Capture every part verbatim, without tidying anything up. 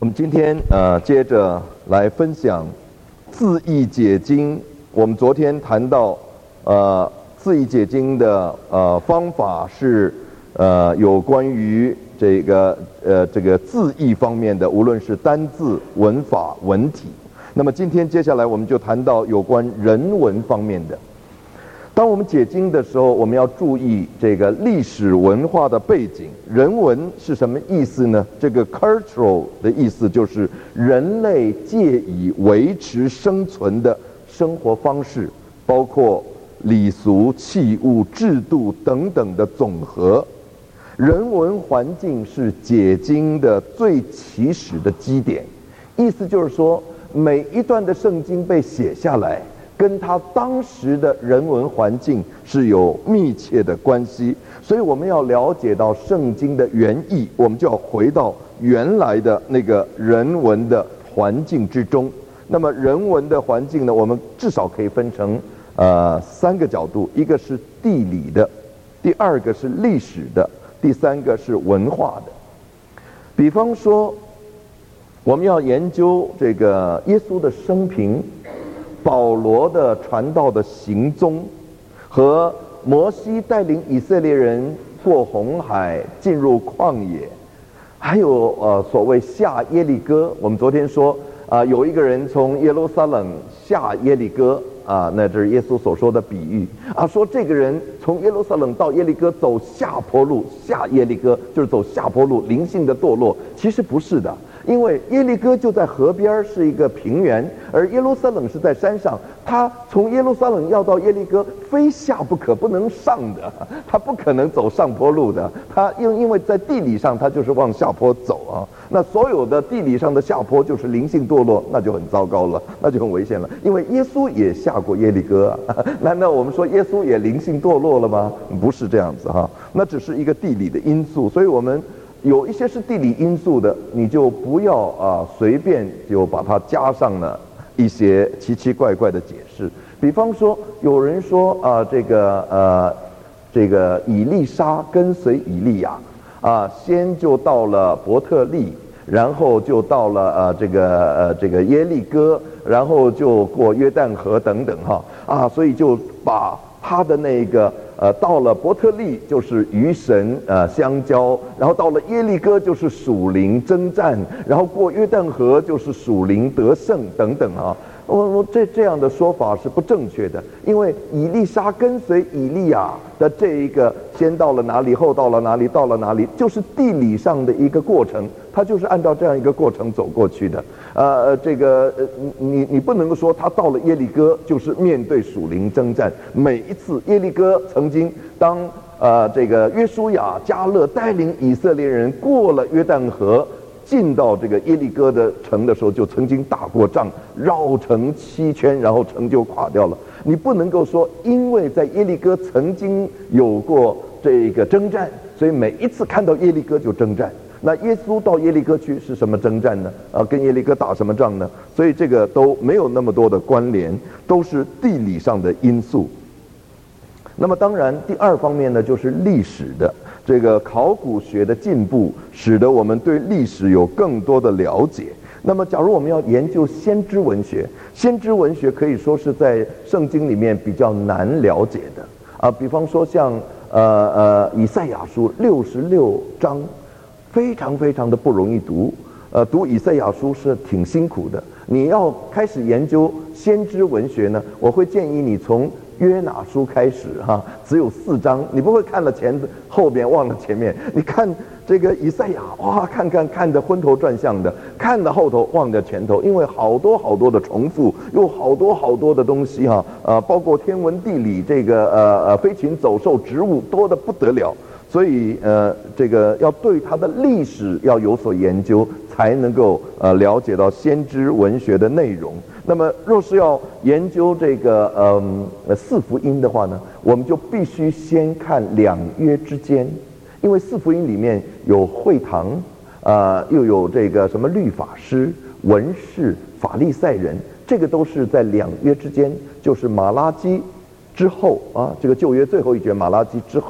我们今天呃接着来分享字义解经。我们昨天谈到呃字义解经的呃方法是呃有关于这个呃这个字义方面的，无论是单字、文法、文体。那么今天接下来我们就谈到有关人文方面的。当我们解经的时候，我们要注意这个历史文化的背景。人文是什么意思呢？这个 cultural 的意思就是人类借以维持生存的生活方式，包括礼俗、器物、制度等等的总和。人文环境是解经的最起始的基点，意思就是说，每一段的圣经被写下来，跟他当时的人文环境是有密切的关系，所以我们要了解到圣经的原意，我们就要回到原来的那个人文的环境之中。那么人文的环境呢，我们至少可以分成呃三个角度，一个是地理的，第二个是历史的，第三个是文化的。比方说，我们要研究这个耶稣的生平，保罗的传道的行踪，和摩西带领以色列人过红海进入旷野，还有呃所谓下耶利哥。我们昨天说啊、呃，有一个人从耶路撒冷下耶利哥啊，那这是耶稣所说的比喻啊，说这个人从耶路撒冷到耶利哥走下坡路，下耶利哥就是走下坡路，灵性的堕落。其实不是的。因为耶利哥就在河边，是一个平原，而耶路撒冷是在山上。他从耶路撒冷要到耶利哥，非下不可，不能上的，他不可能走上坡路的。他因因为在地理上，他就是往下坡走啊。那所有的地理上的下坡就是灵性堕落，那就很糟糕了，那就很危险了。因为耶稣也下过耶利哥啊，难道我们说耶稣也灵性堕落了吗？不是这样子哈，那只是一个地理的因素，所以我们。有一些是地理因素的，你就不要啊随便就把它加上了一些奇奇怪怪的解释。比方说，有人说啊，这个呃，这个以利沙跟随以利亚啊，先就到了伯特利，然后就到了呃这个呃这个耶利哥，然后就过约旦河等等哈啊，所以就把他的那个。呃，到了伯特利就是与神呃相交，然后到了耶利哥就是属灵征战，然后过约旦河就是属灵得胜等等啊。我我这这样的说法是不正确的，因为以利沙跟随以利亚的这一个先到了哪里，后到了哪里，到了哪里，就是地理上的一个过程，它就是按照这样一个过程走过去的。呃，这个呃，你你不能够说他到了耶利哥就是面对属灵征战。每一次耶利哥曾经当呃这个约书亚、迦勒带领以色列人过了约旦河。进到这个耶利哥的城的时候，就曾经打过仗，绕城七圈，然后城就垮掉了。你不能够说，因为在耶利哥曾经有过这个征战，所以每一次看到耶利哥就征战。那耶稣到耶利哥去是什么征战呢？啊，跟耶利哥打什么仗呢？所以这个都没有那么多的关联，都是地理上的因素。那么当然，第二方面呢，就是历史的这个考古学的进步，使得我们对历史有更多的了解。那么，假如我们要研究先知文学，先知文学可以说是在圣经里面比较难了解的啊。比方说像呃呃以赛亚书六十六章，非常非常的不容易读。呃，读以赛亚书是挺辛苦的。你要开始研究先知文学呢，我会建议你从约拿书开始哈，只有四章，你不会看了前后边忘了前面。你看这个以赛亚，哇，看看看得昏头转向的，看了后头忘了前头，因为好多好多的重复，有好多好多的东西哈，呃，包括天文地理，这个呃呃飞禽走兽、植物多得不得了。所以呃，这个要对它的历史要有所研究，才能够呃了解到先知文学的内容。那么，若是要研究这个嗯、呃、四福音的话呢，我们就必须先看两约之间，因为四福音里面有会堂，呃，又有这个什么律法师、文士、法利赛人，这个都是在两约之间，就是马拉基之后啊，这个旧约最后一卷马拉基之后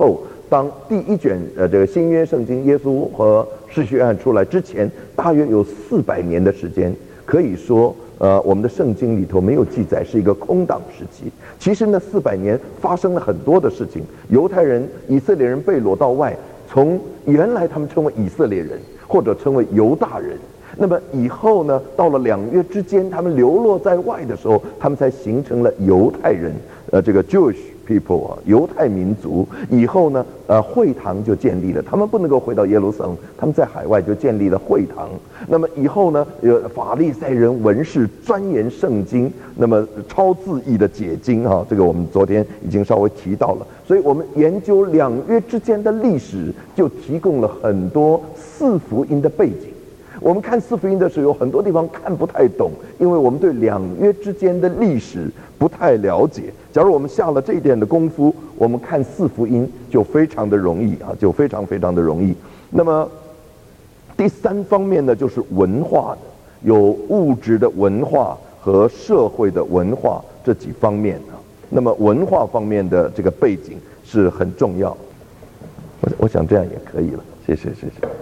当第一卷呃这个新约圣经耶稣和施洗约翰出来之前，大约有四百年的时间，可以说呃我们的圣经里头没有记载，是一个空档时期。其实呢，四百年发生了很多的事情，犹太人、以色列人被掳到外，从原来他们称为以色列人，或者称为犹大人。那么以后呢，到了两约之间，他们流落在外的时候，他们才形成了犹太人，呃，这个 Jewish people 啊，犹太民族。以后呢，呃，会堂就建立了，他们不能够回到耶路撒冷，他们在海外就建立了会堂。那么以后呢，呃，法利赛人、文士钻研圣经，那么超自义的解经啊，这个我们昨天已经稍微提到了。所以我们研究两约之间的历史，就提供了很多四福音的背景。我们看四福音的时候，有很多地方看不太懂，因为我们对两约之间的历史不太了解。假如我们下了这一点的功夫，我们看四福音就非常的容易啊，就非常非常的容易。那么第三方面呢，就是文化的，有物质的文化和社会的文化这几方面啊。那么文化方面的这个背景是很重要。我我想这样也可以了，谢谢谢谢。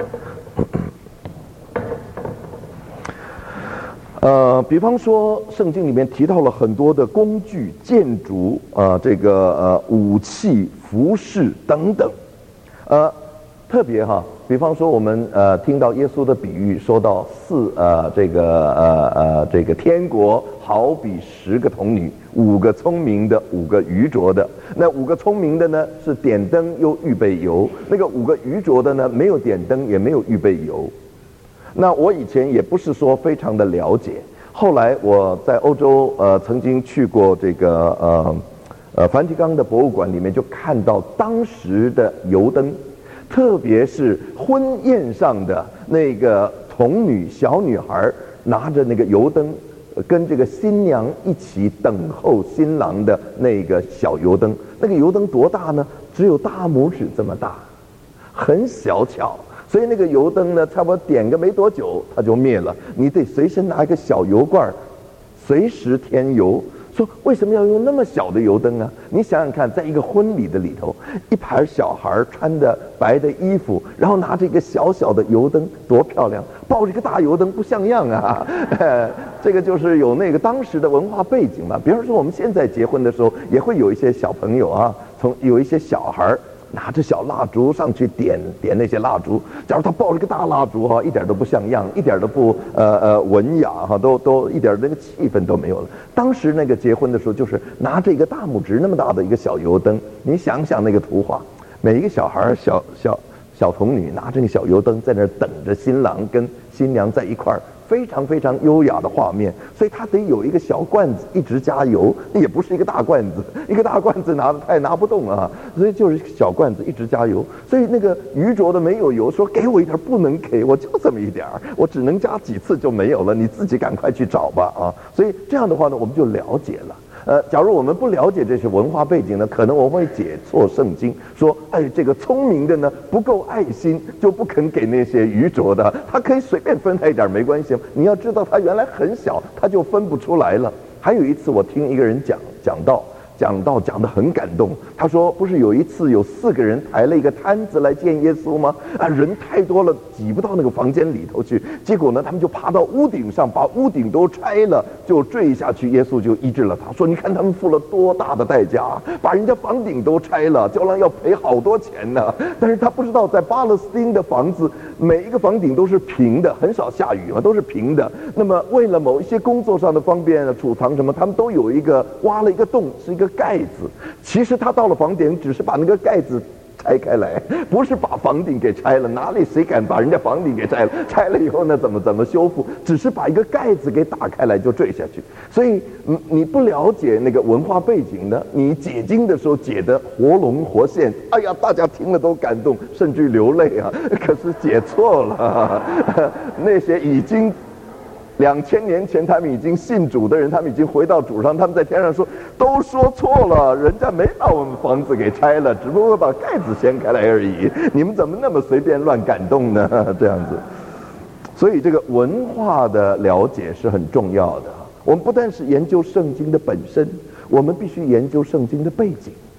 呃，比方说，圣经里面提到了很多的工具、建筑啊、呃，这个呃武器、服饰等等，呃，特别哈，比方说我们呃听到耶稣的比喻，说到四呃这个呃呃这个天国好比十个童女，五个聪明的，五个愚拙的。那五个聪明的呢是点灯又预备油，那个五个愚拙的呢没有点灯也没有预备油。那我以前也不是说非常的了解，后来我在欧洲呃曾经去过这个呃呃梵蒂冈的博物馆里面，就看到当时的油灯，特别是婚宴上的那个童女小女孩拿着那个油灯，跟这个新娘一起等候新郎的那个小油灯，那个油灯多大呢？只有大拇指这么大，很小巧。所以那个油灯呢，差不多点个没多久它就灭了，你得随身拿一个小油罐，随时添油。说为什么要用那么小的油灯啊？你想想看，在一个婚礼的里头，一排小孩穿着白的衣服，然后拿着一个小小的油灯，多漂亮！抱着一个大油灯不像样啊！这个就是有那个当时的文化背景嘛。比方说我们现在结婚的时候，也会有一些小朋友啊，从有一些小孩拿着小蜡烛上去点点那些蜡烛，假如他抱着个大蜡烛哈，一点都不像样，一点都不呃呃文雅哈，都都一点那个气氛都没有了。当时那个结婚的时候，就是拿着一个大拇指那么大的一个小油灯，你想想那个图画，每一个小孩小小小童女拿着那个小油灯在那儿等着新郎跟新娘在一块儿。非常非常优雅的画面，所以他得有一个小罐子一直加油，也不是一个大罐子，一个大罐子拿的太拿不动啊，所以就是小罐子一直加油。所以那个愚拙的没有油，说给我一点，不能给我就这么一点儿，我只能加几次就没有了，你自己赶快去找吧啊！所以这样的话呢，我们就了解了。呃，假如我们不了解这些文化背景呢，可能我们会解错圣经，说，哎，这个聪明的呢不够爱心，就不肯给那些愚拙的，他可以随便分他一点没关系。你要知道，他原来很小，他就分不出来了。还有一次，我听一个人讲讲道。讲到讲得很感动，他说不是有一次有四个人抬了一个摊子来见耶稣吗？啊，人太多了，挤不到那个房间里头去。结果呢，他们就爬到屋顶上，把屋顶都拆了，就坠下去。耶稣就医治了他，说你看他们付了多大的代价，把人家房顶都拆了，将来要赔好多钱呢。但是他不知道，在巴勒斯汀的房子每一个房顶都是平的，很少下雨嘛，都是平的。那么为了某一些工作上的方便储藏什么，他们都有一个挖了一个洞，是一个盖子。其实他到了房顶，只是把那个盖子拆开来，不是把房顶给拆了。哪里谁敢把人家房顶给拆了？拆了以后呢，怎么怎么修复？只是把一个盖子给打开来就坠下去。所以你你不了解那个文化背景呢，你解经的时候解得活龙活现，哎呀，大家听了都感动，甚至流泪啊。可是解错了，那些已经。两千年前他们已经信主的人，他们已经回到主上，他们在天上说都说错了，人家没把我们房子给拆了，只不过把盖子掀开来而已，你们怎么那么随便乱感动呢？这样子。所以这个文化的了解是很重要的。我们不但是研究圣经的本身，我们必须研究圣经的背景。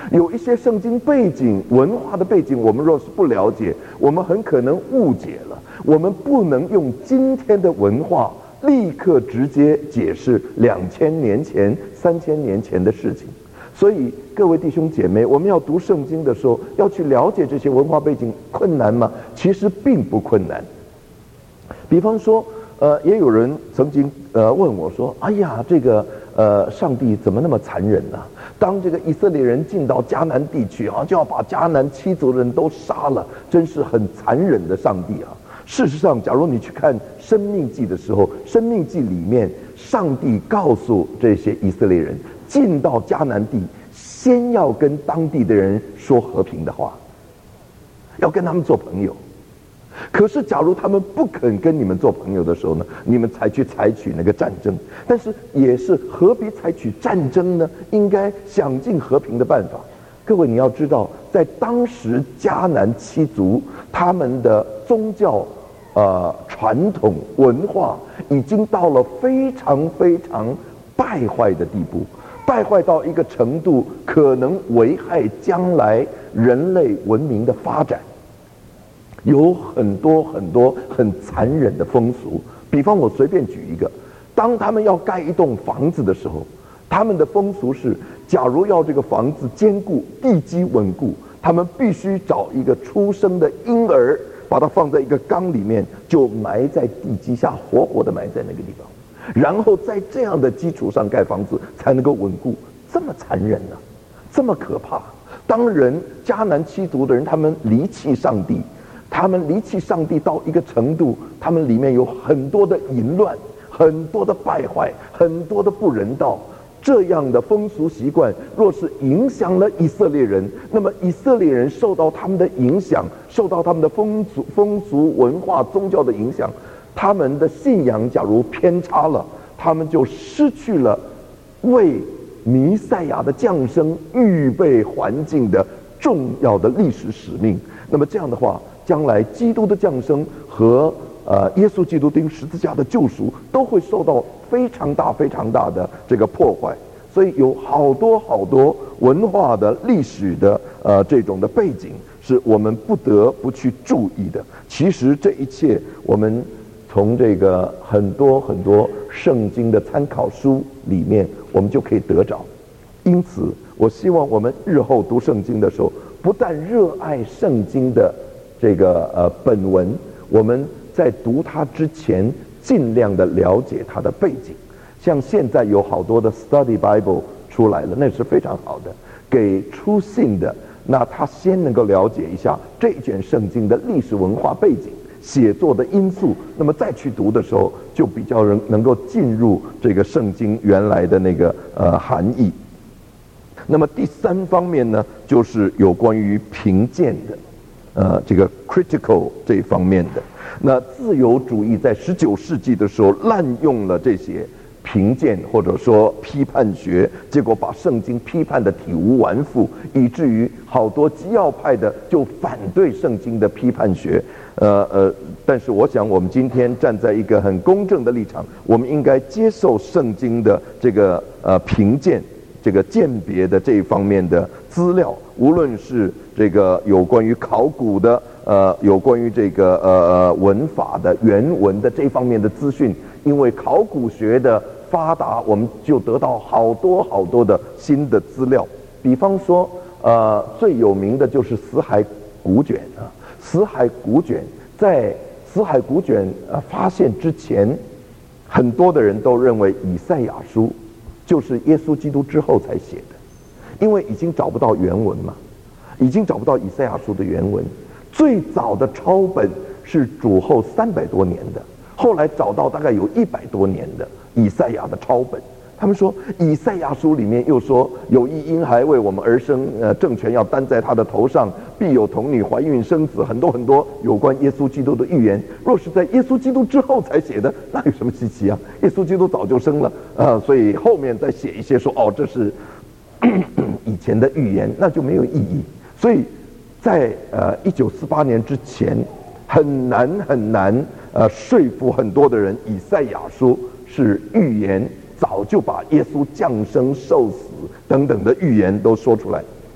有一些圣经背景、文化的背景，我们若是不了解，我们很可能误解了。我们不能用今天的文化立刻直接解释两千年前、三千年前的事情。所以，各位弟兄姐妹，我们要读圣经的时候，要去了解这些文化背景，困难吗？其实并不困难。比方说，呃，也有人曾经呃问我说：“哎呀，这个呃，上帝怎么那么残忍呢、啊？当这个以色列人进到迦南地区啊，就要把迦南七族人都杀了，真是很残忍的上帝啊！”事实上，假如你去看《申命记》的时候，《申命记》里面，上帝告诉这些以色列人，进到迦南地，先要跟当地的人说和平的话，要跟他们做朋友。可是，假如他们不肯跟你们做朋友的时候呢，你们才去采取那个战争。但是，也是何必采取战争呢？应该想尽和平的办法。各位，你要知道，在当时迦南七族他们的宗教、呃传统文化已经到了非常非常败坏的地步，败坏到一个程度，可能危害将来人类文明的发展。有很多很多很残忍的风俗，比方我随便举一个，当他们要盖一栋房子的时候，他们的风俗是，假如要这个房子坚固、地基稳固，他们必须找一个出生的婴儿，把它放在一个缸里面，就埋在地基下，活活的埋在那个地方，然后在这样的基础上盖房子才能够稳固。这么残忍呢、啊？这么可怕？当人迦南七族的人，他们离弃上帝。他们离弃上帝到一个程度，他们里面有很多的淫乱，很多的败坏，很多的不人道。这样的风俗习惯，若是影响了以色列人，那么以色列人受到他们的影响，受到他们的风俗、风俗文化、宗教的影响，他们的信仰假如偏差了，他们就失去了为弥赛亚的降生预备环境的重要的历史使命。那么这样的话，将来基督的降生和呃耶稣基督钉十字架的救赎都会受到非常大非常大的这个破坏。所以有好多好多文化的历史的呃这种的背景是我们不得不去注意的。其实这一切我们从这个很多很多圣经的参考书里面我们就可以得着。因此我希望我们日后读圣经的时候，不但热爱圣经的这个呃本文，我们在读它之前尽量的了解它的背景。像现在有好多的 Study Bible 出来了，那是非常好的，给初信的，那他先能够了解一下这一卷圣经的历史文化背景、写作的因素，那么再去读的时候，就比较能能够进入这个圣经原来的那个呃含义。那么第三方面呢，就是有关于评鉴的。呃，这个 critical 这一方面的，那自由主义在十九世纪的时候滥用了这些评鉴或者说批判学，结果把圣经批判的体无完肤，以至于好多基要派的就反对圣经的批判学。呃呃，但是我想我们今天站在一个很公正的立场，我们应该接受圣经的这个呃评鉴、这个鉴别的这一方面的资料，无论是这个有关于考古的，呃，有关于这个呃呃文法的原文的这方面的资讯，因为考古学的发达，我们就得到好多好多的新的资料。比方说，呃，最有名的就是死海古卷啊，死海古卷在死海古卷呃发现之前，很多的人都认为以赛亚书就是耶稣基督之后才写的，因为已经找不到原文嘛。已经找不到以赛亚书的原文，最早的抄本是主后三百多年的，后来找到大概有一百多年的以赛亚的抄本。他们说以赛亚书里面又说有一婴孩为我们而生，呃，政权要担在他的头上，必有童女怀孕生子，很多很多有关耶稣基督的预言。若是在耶稣基督之后才写的，那有什么稀奇啊？耶稣基督早就生了，呃，所以后面再写一些说哦这是以前的预言，那就没有意义。所以在呃一九四八年之前，很难很难呃说服很多的人，以赛亚书是预言，早就把耶稣降生、受死等等的预言都说出来。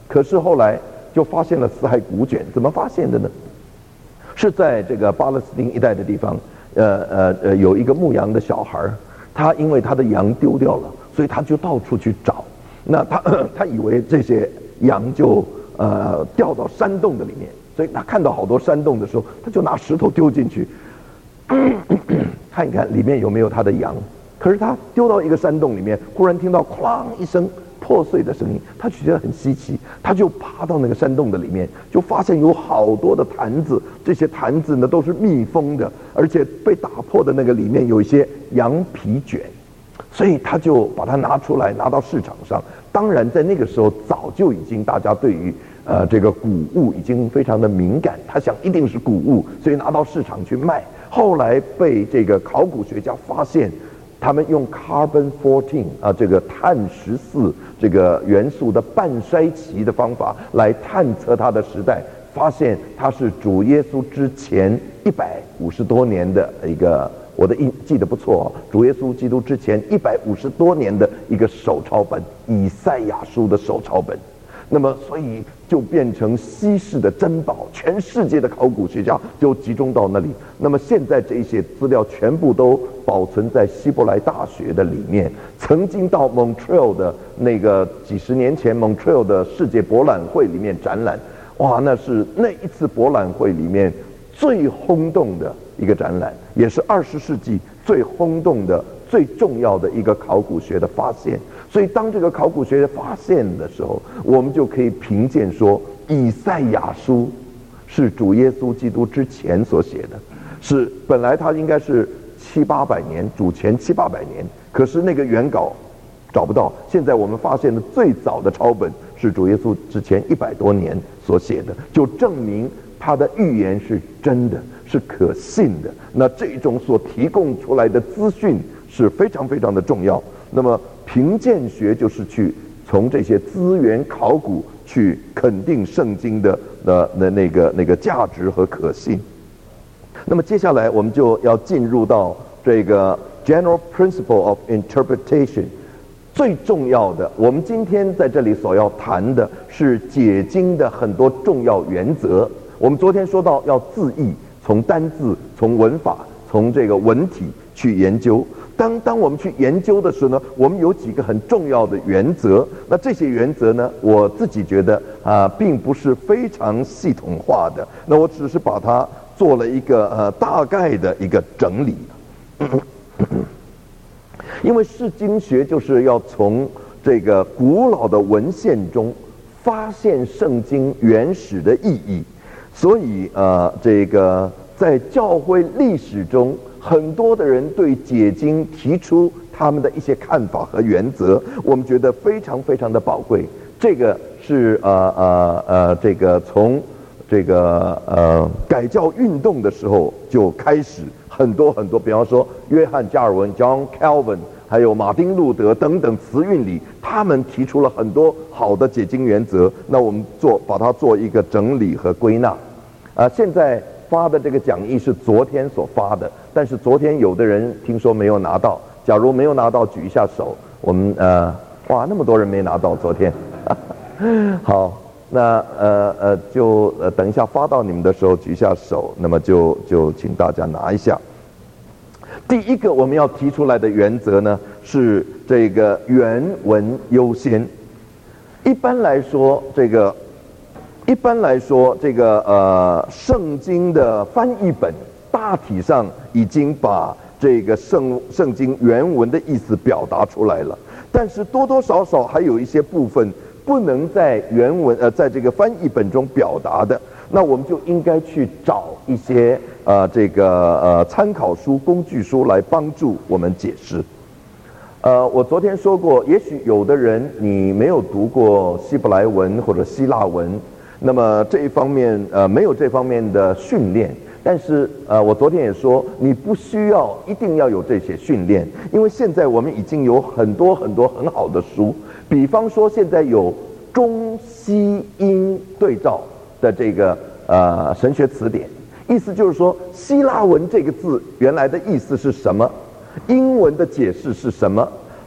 可是后来就发现了死海古卷，怎么发现的呢？是在这个巴勒斯汀一带的地方，呃呃呃，有一个牧羊的小孩，他因为他的羊丢掉了，所以他就到处去找。那他他以为这些羊就呃掉到山洞的里面，所以他看到好多山洞的时候，他就拿石头丢进去，看一看里面有没有他的羊。可是他丢到一个山洞里面，忽然听到哐一声破碎的声音，他就觉得很稀奇，他就爬到那个山洞的里面，就发现有好多的坛子，这些坛子呢都是密封的，而且被打破的那个里面有一些羊皮卷，所以他就把它拿出来，拿到市场上。当然在那个时候早就已经大家对于呃这个谷物已经非常的敏感，他想一定是谷物，所以拿到市场去卖。后来被这个考古学家发现，他们用 carbon fourteen 啊，这个碳十四这个元素的半衰期的方法来探测它的时代，发现它是主耶稣之前一百五十多年的一个，我的印记得不错哦，主耶稣基督之前一百五十多年的一个手抄本，以赛亚书的手抄本。那么，所以就变成稀世的珍宝，全世界的考古学家就集中到那里。那么现在这些资料全部都保存在希伯来大学的里面。曾经到 Montreal 的那个几十年前 Montreal 的世界博览会里面展览，哇，那是那一次博览会里面最轰动的一个展览，也是二十世纪最轰动的、最重要的一个考古学的发现。所以当这个考古学发现的时候，我们就可以凭借说，以赛亚书是主耶稣基督之前所写的，是本来它应该是七八百年，主前七八百年，可是那个原稿找不到。现在我们发现的最早的抄本是主耶稣之前一百多年所写的，就证明他的预言是真的，是可信的。那这种所提供出来的资讯是非常非常的重要。那么评鉴学就是去从这些资源考古去肯定圣经的那那那个那个价值和可信。那么接下来我们就要进入到这个 general principle of interpretation， 最重要的，我们今天在这里所要谈的是解经的很多重要原则。我们昨天说到要字义，从单字、从文法、从这个文体去研究。当当我们去研究的时候呢，我们有几个很重要的原则。那这些原则呢，我自己觉得啊、呃，并不是非常系统化的。那我只是把它做了一个呃大概的一个整理。因为释经学就是要从这个古老的文献中发现圣经原始的意义，所以呃，这个在教会历史中，很多的人对解经提出他们的一些看法和原则，我们觉得非常非常的宝贵。这个是呃呃呃，这个从这个呃改教运动的时候就开始，很多很多，比方说约翰加尔文 （John Calvin） 还有马丁路德等等词韵里，他们提出了很多好的解经原则。那我们做把它做一个整理和归纳。啊、呃，现在发的这个讲义是昨天所发的，但是昨天有的人听说没有拿到，假如没有拿到举一下手。我们呃，哇，那么多人没拿到昨天。好，那呃呃就呃等一下发到你们的时候举一下手，那么就就请大家拿一下。第一个我们要提出来的原则呢，是这个原文优先。一般来说，这个一般来说，这个呃圣经的翻译本大体上已经把这个圣圣经原文的意思表达出来了，但是多多少少还有一些部分不能在原文呃在这个翻译本中表达的，那我们就应该去找一些呃这个呃参考书、工具书来帮助我们解释。呃，我昨天说过，也许有的人你没有读过希伯来文或者希腊文，那么这一方面呃没有这方面的训练。但是呃，我昨天也说，你不需要一定要有这些训练，因为现在我们已经有很多很多很好的书，比方说现在有中西英对照的这个呃神学词典，意思就是说希腊文这个字原来的意思是什么，英文的解释是什么，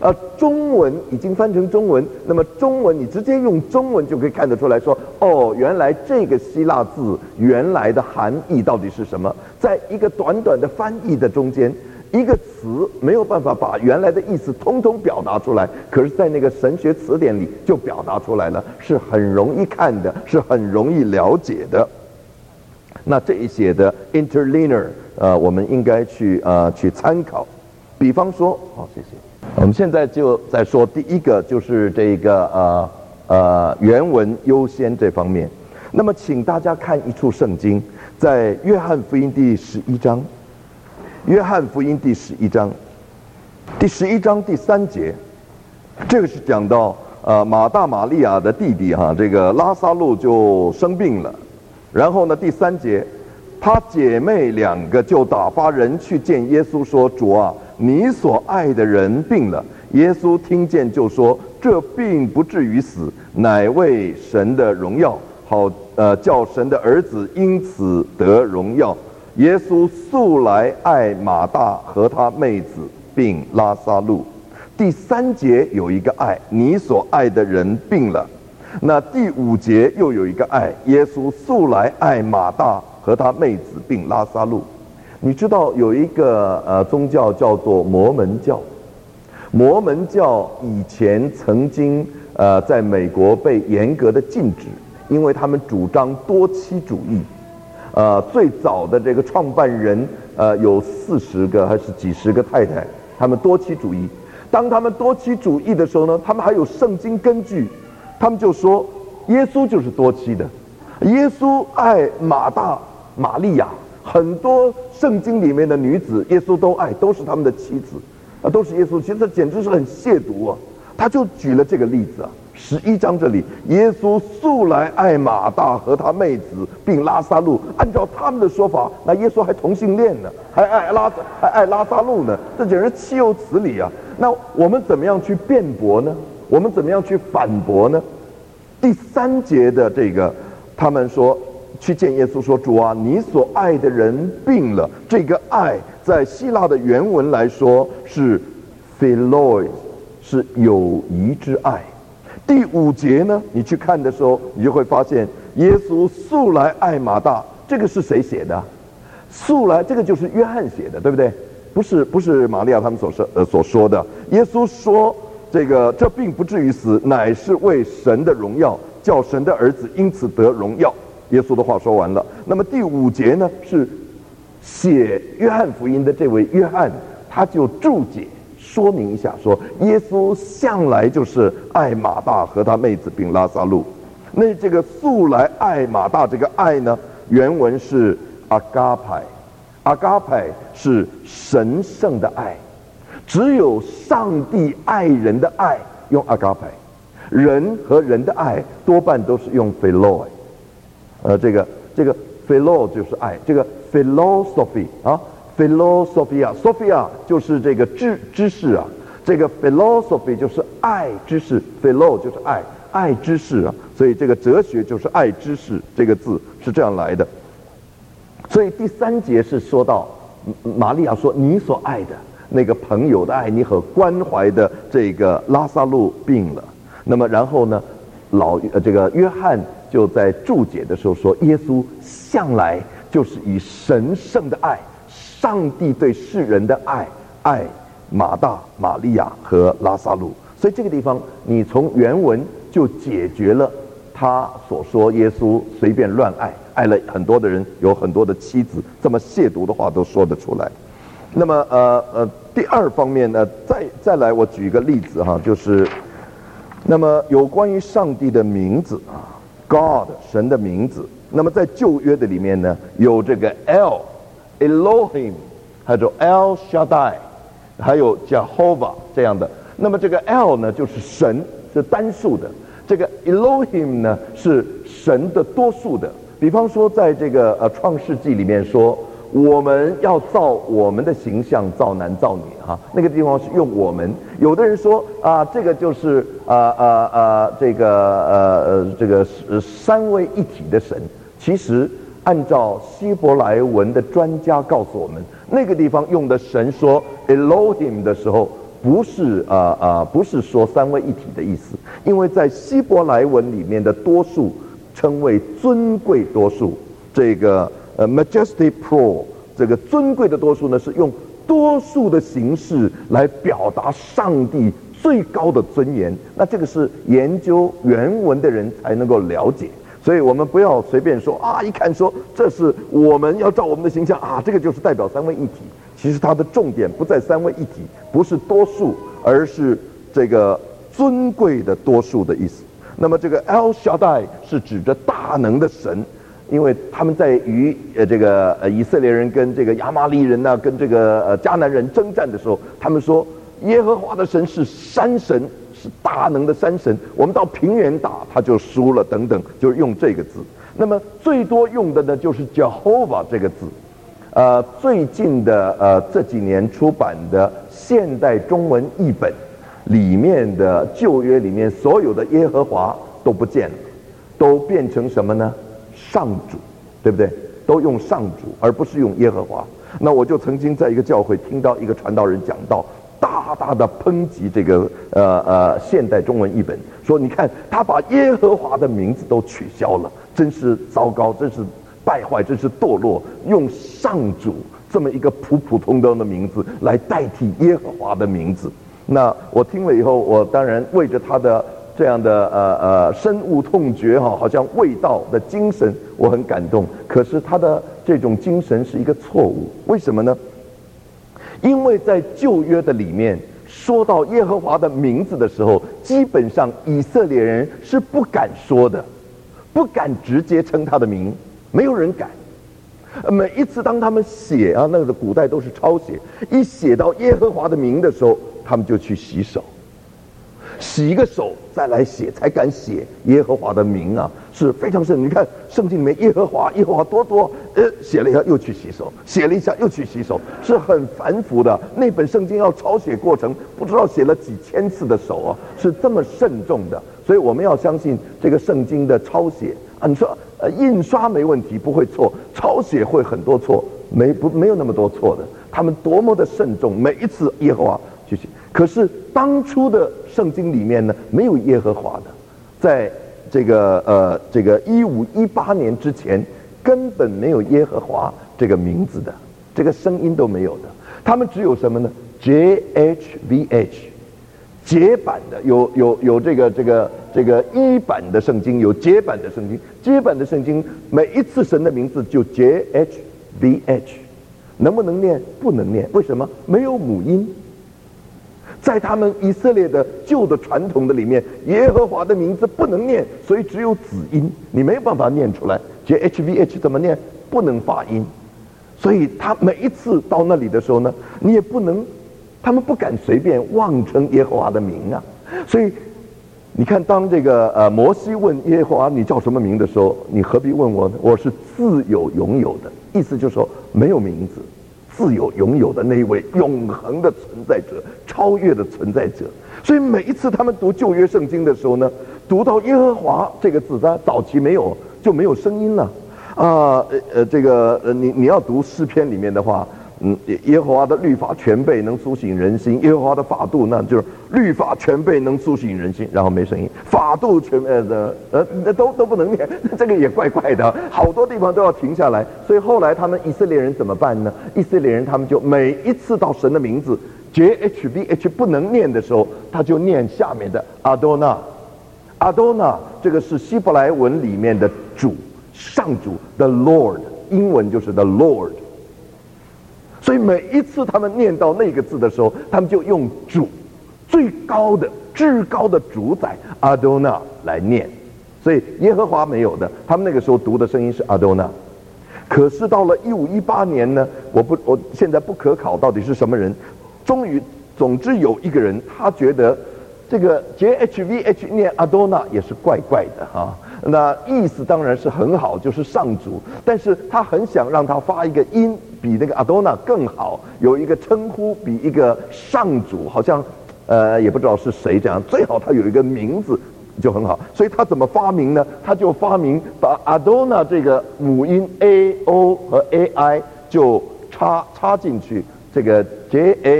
呃，中文已经翻成中文，那么中文你直接用中文就可以看得出来说，哦，原来这个希腊字原来的含义到底是什么？在一个短短的翻译的中间，一个词没有办法把原来的意思通通表达出来，可是在那个神学词典里就表达出来了，是很容易看的，是很容易了解的。那这一些的 interlinear， 呃，我们应该去呃去参考。比方说，好，谢谢。我们现在就在说第一个，就是这个呃呃原文优先这方面。那么，请大家看一处圣经，在约翰福音第十一章。约翰福音第十一章，第十一章第三节，这个是讲到呃马大马利亚的弟弟哈，这个拉撒路就生病了，然后呢第三节，他姐妹两个就打发人去见耶稣说：“主啊，你所爱的人病了。”耶稣听见就说：“这病不至于死，乃为神的荣耀，好呃叫神的儿子因此得荣耀。”耶稣素来爱马大和他妹子并拉撒路。第三节有一个爱，你所爱的人病了。那第五节又有一个爱，耶稣素来爱马大和他妹子并拉撒路。你知道有一个呃宗教叫做摩门教，摩门教以前曾经呃在美国被严格的禁止，因为他们主张多妻主义。呃，最早的这个创办人，呃，有四十个还是几十个太太，他们多妻主义。当他们多妻主义的时候呢，他们还有圣经根据，他们就说耶稣就是多妻的，耶稣爱马大、玛利亚，很多圣经里面的女子，耶稣都爱，都是他们的妻子，啊，都是耶稣。其实这简直是很亵渎啊！他就举了这个例子啊，十一章这里，耶稣素来爱马大和他妹子并拉撒路。按照他们的说法，那耶稣还同性恋呢，还爱拉还爱拉撒路呢，这简直岂有此理啊！那我们怎么样去辩驳呢？我们怎么样去反驳呢？第三节的这个，他们说去见耶稣说：“主啊，你所爱的人病了。”这个爱在希腊的原文来说是 philos， 是友谊之爱。第五节呢，你去看的时候，你就会发现耶稣素来爱马大，这个是谁写的？素来这个就是约翰写的，对不对？不是不是玛利亚他们所说呃所说的。耶稣说这个这并不至于死，乃是为神的荣耀，叫神的儿子因此得荣耀。耶稣的话说完了。那么第五节呢，是写约翰福音的这位约翰，他就注解说明一下，说耶稣向来就是爱马大和他妹子并拉撒路。那这个素来爱马大这个爱呢，原文是阿嘎派，阿嘎派是神圣的爱，只有上帝爱人的爱用阿嘎派，人和人的爱多半都是用 philo， 呃，这个这个 philo 就是爱，这个 philosophy 啊。philosophia，sophia 就是这个知知识啊，这个 philosophy 就是爱知识 ，philo 就是爱爱知识啊，所以这个哲学就是爱知识这个字是这样来的。所以第三节是说到玛利亚说你所爱的那个朋友的爱，你和关怀的这个拉撒路病了。那么然后呢，老呃这个约翰就在注解的时候说，耶稣向来就是以神圣的爱。上帝对世人的爱，爱马大、玛利亚和拉撒路，所以这个地方你从原文就解决了他所说耶稣随便乱爱，爱了很多的人，有很多的妻子，这么亵渎的话都说得出来。那么呃呃，第二方面呢，再再来我举一个例子哈，就是那么有关于上帝的名字啊 ，God 神的名字，那么在旧约的里面呢，有这个 El。Elohim， 还有 El Shaddai， 还有 Jehovah 这样的。那么这个 El 呢，就是神，是单数的；这个 Elohim 呢，是神的多数的。比方说，在这个呃创世纪里面说，我们要造我们的形象，造男造女哈、啊，那个地方是用我们。有的人说啊，这个就是啊啊啊这个呃呃这个三位一体的神，其实。按照希伯来文的专家告诉我们，那个地方用的神说 Elohim 的时候， 不是啊啊、呃呃、不是说三位一体的意思，因为在希伯来文里面的多数称为尊贵多数，这个呃 majesty pro 这个尊贵的多数呢是用多数的形式来表达上帝最高的尊严，那这个是研究原文的人才能够了解。所以我们不要随便说啊，一看说这是我们要照我们的形象啊，这个就是代表三位一体。其实它的重点不在三位一体，不是多数，而是这个尊贵的多数的意思。那么这个 El Shaddai 是指着大能的神，因为他们在与呃这个呃以色列人跟这个亚玛力人呐、啊，跟这个呃迦南人征战的时候，他们说耶和华的神是山神，是大能的山神，我们到平原打他就输了等等，就是用这个字。那么最多用的呢就是 Jehovah 这个字。呃，最近的呃这几年出版的现代中文译本里面的旧约里面所有的耶和华都不见了，都变成什么呢？上主，对不对？都用上主而不是用耶和华。那我就曾经在一个教会听到一个传道人讲到，大大的抨击这个呃呃现代中文译本，说你看他把耶和华的名字都取消了，真是糟糕，真是败坏，真是堕落，用上主这么一个普普通通的名字来代替耶和华的名字。那我听了以后，我当然为着他的这样的呃呃深恶痛绝哈，好像卫道的精神，我很感动。可是他的这种精神是一个错误，为什么呢？因为在旧约的里面说到耶和华的名字的时候，基本上以色列人是不敢说的，不敢直接称他的名，没有人敢。每一次当他们写啊，那个古代都是抄写，一写到耶和华的名的时候，他们就去洗手，洗一个手再来写，才敢写耶和华的名啊，是非常深。你看圣经里面耶和华，耶和华多多，呃，写了一下又去洗手，写了一下又去洗手，是很繁复的。那本圣经要抄写过程，不知道写了几千次的手啊，是这么慎重的。所以我们要相信这个圣经的抄写啊，你说呃印刷没问题，不会错，抄写会很多错，没不没有那么多错的。他们多么的慎重，每一次耶和华去写。可是当初的圣经里面呢，没有耶和华的，在这个呃这个一五一八年之前，根本没有耶和华这个名字的，这个声音都没有的。他们只有什么呢 ？J H V H。节版的有有有这个这个这个一版的圣经，有节版的圣经。节版的圣经每一次神的名字就 J H V H， 能不能念？不能念。为什么？没有母音。在他们以色列的旧的传统的里面，耶和华的名字不能念，所以只有子音，你没有办法念出来。J H V H 怎么念？不能发音。所以他每一次到那里的时候呢，你也不能。他们不敢随便妄称耶和华的名啊，所以你看，当这个呃摩西问耶和华你叫什么名的时候，你何必问我呢？我是自有永有的，意思就是说没有名字，自有永有的那一位永恒的存在者，超越的存在者。所以每一次他们读旧约圣经的时候呢，读到耶和华这个字，它早期没有就没有声音了啊呃呃这个呃你你要读诗篇里面的话。嗯，耶和华的律法全备，能苏醒人心；耶和华的法度，那就是律法全备，能苏醒人心。然后没声音，法度全呃的呃都都不能念，这个也怪怪的，好多地方都要停下来。所以后来他们以色列人怎么办呢？以色列人他们就每一次到神的名字 J H V H 不能念的时候，他就念下面的阿多纳，阿多纳这个是希伯来文里面的主，上主 The Lord， 英文就是 The Lord。所以每一次他们念到那个字的时候，他们就用主最高的至高的主宰阿多纳来念。所以耶和华没有的，他们那个时候读的声音是阿多纳。可是到了一五一八年呢，我不我现在不可考到底是什么人，终于总之有一个人他觉得这个 J H V H 念阿多纳也是怪怪的啊。那意思当然是很好，就是上主，但是他很想让他发一个音比那个阿多纳更好，有一个称呼比一个上主好像呃也不知道是谁这样，最好他有一个名字就很好。所以他怎么发明呢？他就发明把阿多纳这个母音 A O 和 A I 就插插进去，这个 J A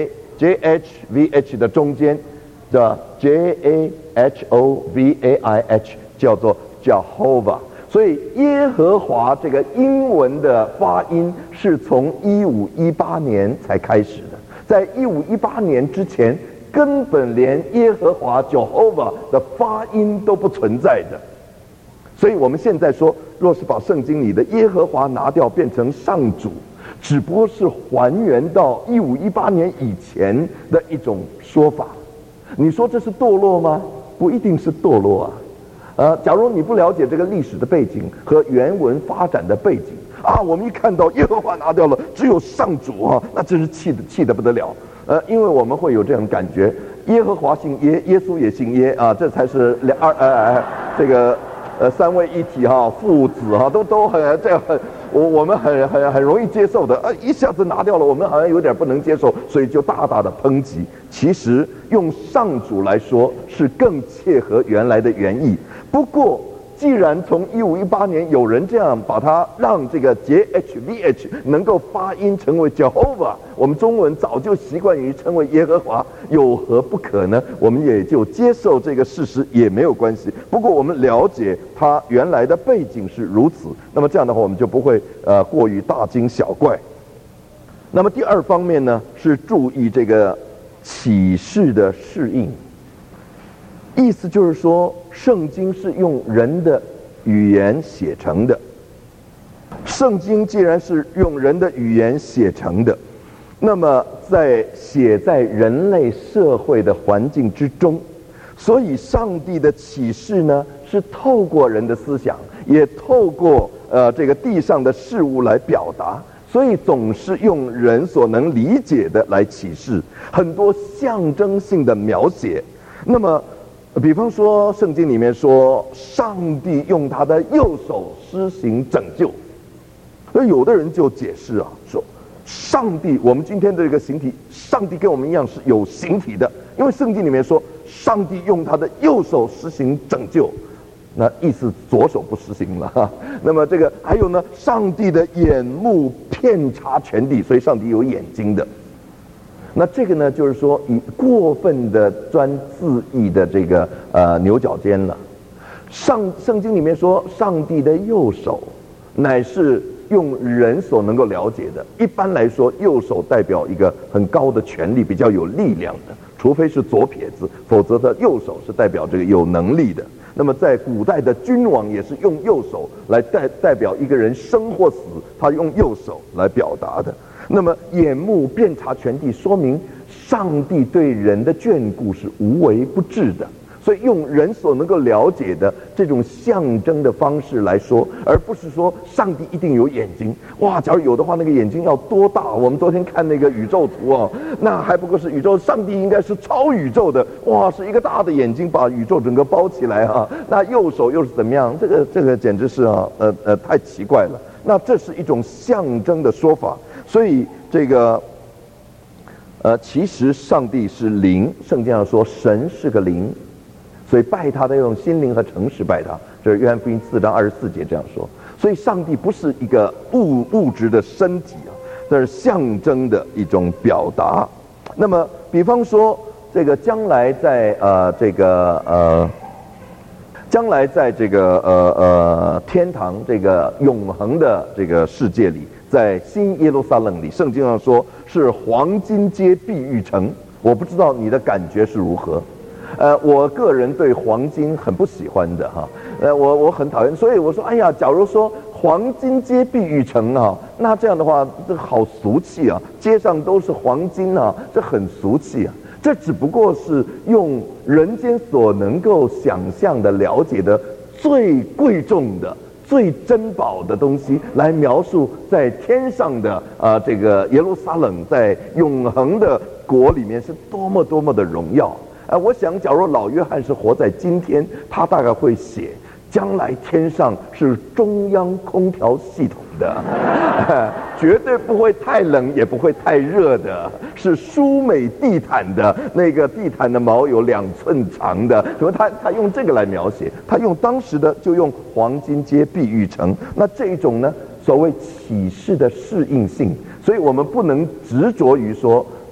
J H V H 的中间的 J A H O V A I H 叫做 Jehovah。所以耶和华这个英文的发音是从一五一八年才开始的，在一五一八年之前，根本连耶和华 Jehovah 的发音都不存在的。所以我们现在说，若是把圣经里的耶和华拿掉，变成上主，只不过是还原到一五一八年以前的一种说法。你说这是堕落吗？不一定是堕落啊。呃，假如你不了解这个历史的背景和原文发展的背景啊，我们一看到耶和华拿掉了，只有上主啊，那真是气的气得不得了。呃，因为我们会有这种感觉，耶和华姓耶，耶稣也姓耶啊，这才是两二呃这个呃三位一体哈、啊，父子哈、啊，都都很这样很我我们很很很容易接受的，呃，一下子拿掉了，我们好像有点不能接受，所以就大大的抨击。其实用上主来说是更切合原来的原意。不过，既然从一五一八年有人这样把它让这个 J H V H 能够发音成为 Jehovah， 我们中文早就习惯于称为耶和华，有何不可呢？我们也就接受这个事实也没有关系。不过我们了解它原来的背景是如此，那么这样的话我们就不会呃过于大惊小怪。那么第二方面呢，是注意这个启示的适应。意思就是说，圣经是用人的语言写成的。圣经既然是用人的语言写成的，那么在写在人类社会的环境之中，所以上帝的启示呢，是透过人的思想，也透过呃这个地上的事物来表达，所以总是用人所能理解的来启示，很多象征性的描写。那么比方说，圣经里面说，上帝用他的右手施行拯救。而有的人就解释啊，说上帝，我们今天的这个形体，上帝跟我们一样是有形体的，因为圣经里面说，上帝用他的右手施行拯救，那意思左手不施行了哈。那么这个还有呢，上帝的眼目遍察全地，所以上帝有眼睛的。那这个呢，就是说以过分的钻字义的这个呃牛角尖了。上圣经里面说，上帝的右手乃是用人所能够了解的。一般来说，右手代表一个很高的权力，比较有力量的，除非是左撇子，否则的右手是代表这个有能力的。那么在古代的君王也是用右手来代代表一个人生或死，他用右手来表达的。那么眼目遍察全地，说明上帝对人的眷顾是无微不至的，所以用人所能够了解的这种象征的方式来说，而不是说上帝一定有眼睛。哇，假如有的话，那个眼睛要多大？我们昨天看那个宇宙图哦，那还不过是宇宙，上帝应该是超宇宙的，哇，是一个大的眼睛把宇宙整个包起来啊。那右手又是怎么样？这个这个简直是啊，呃呃，太奇怪了。那这是一种象征的说法。所以这个，呃，其实上帝是灵，圣经上说神是个灵，所以拜他的要用心灵和诚实拜他，这是约翰福音四章二十四节这样说。所以上帝不是一个物物质的身体啊，这是象征的一种表达。那么，比方说这个将来在呃这个呃。将来在这个呃呃天堂这个永恒的这个世界里，在新耶路撒冷里，圣经上说是黄金街碧玉城。我不知道你的感觉是如何。呃，我个人对黄金很不喜欢的哈，呃，我我很讨厌，所以我说，哎呀，假如说黄金街碧玉城啊，那这样的话，这好俗气啊，街上都是黄金啊，这很俗气啊。这只不过是用人间所能够想象的、了解的最贵重的、最珍宝的东西，来描述在天上的啊、呃、这个耶路撒冷，在永恒的国里面是多么多么的荣耀。啊、呃，我想，假如老约翰是活在今天，他大概会写，将来天上是中央空调系统的，绝对不会太冷，也不会太热的，是舒美地毯的，那个地毯的毛有两寸长的，什么他他用这个来描写，他用当时的就用黄金街碧玉城。那这一种呢，所谓启示的适应性，所以我们不能执着于说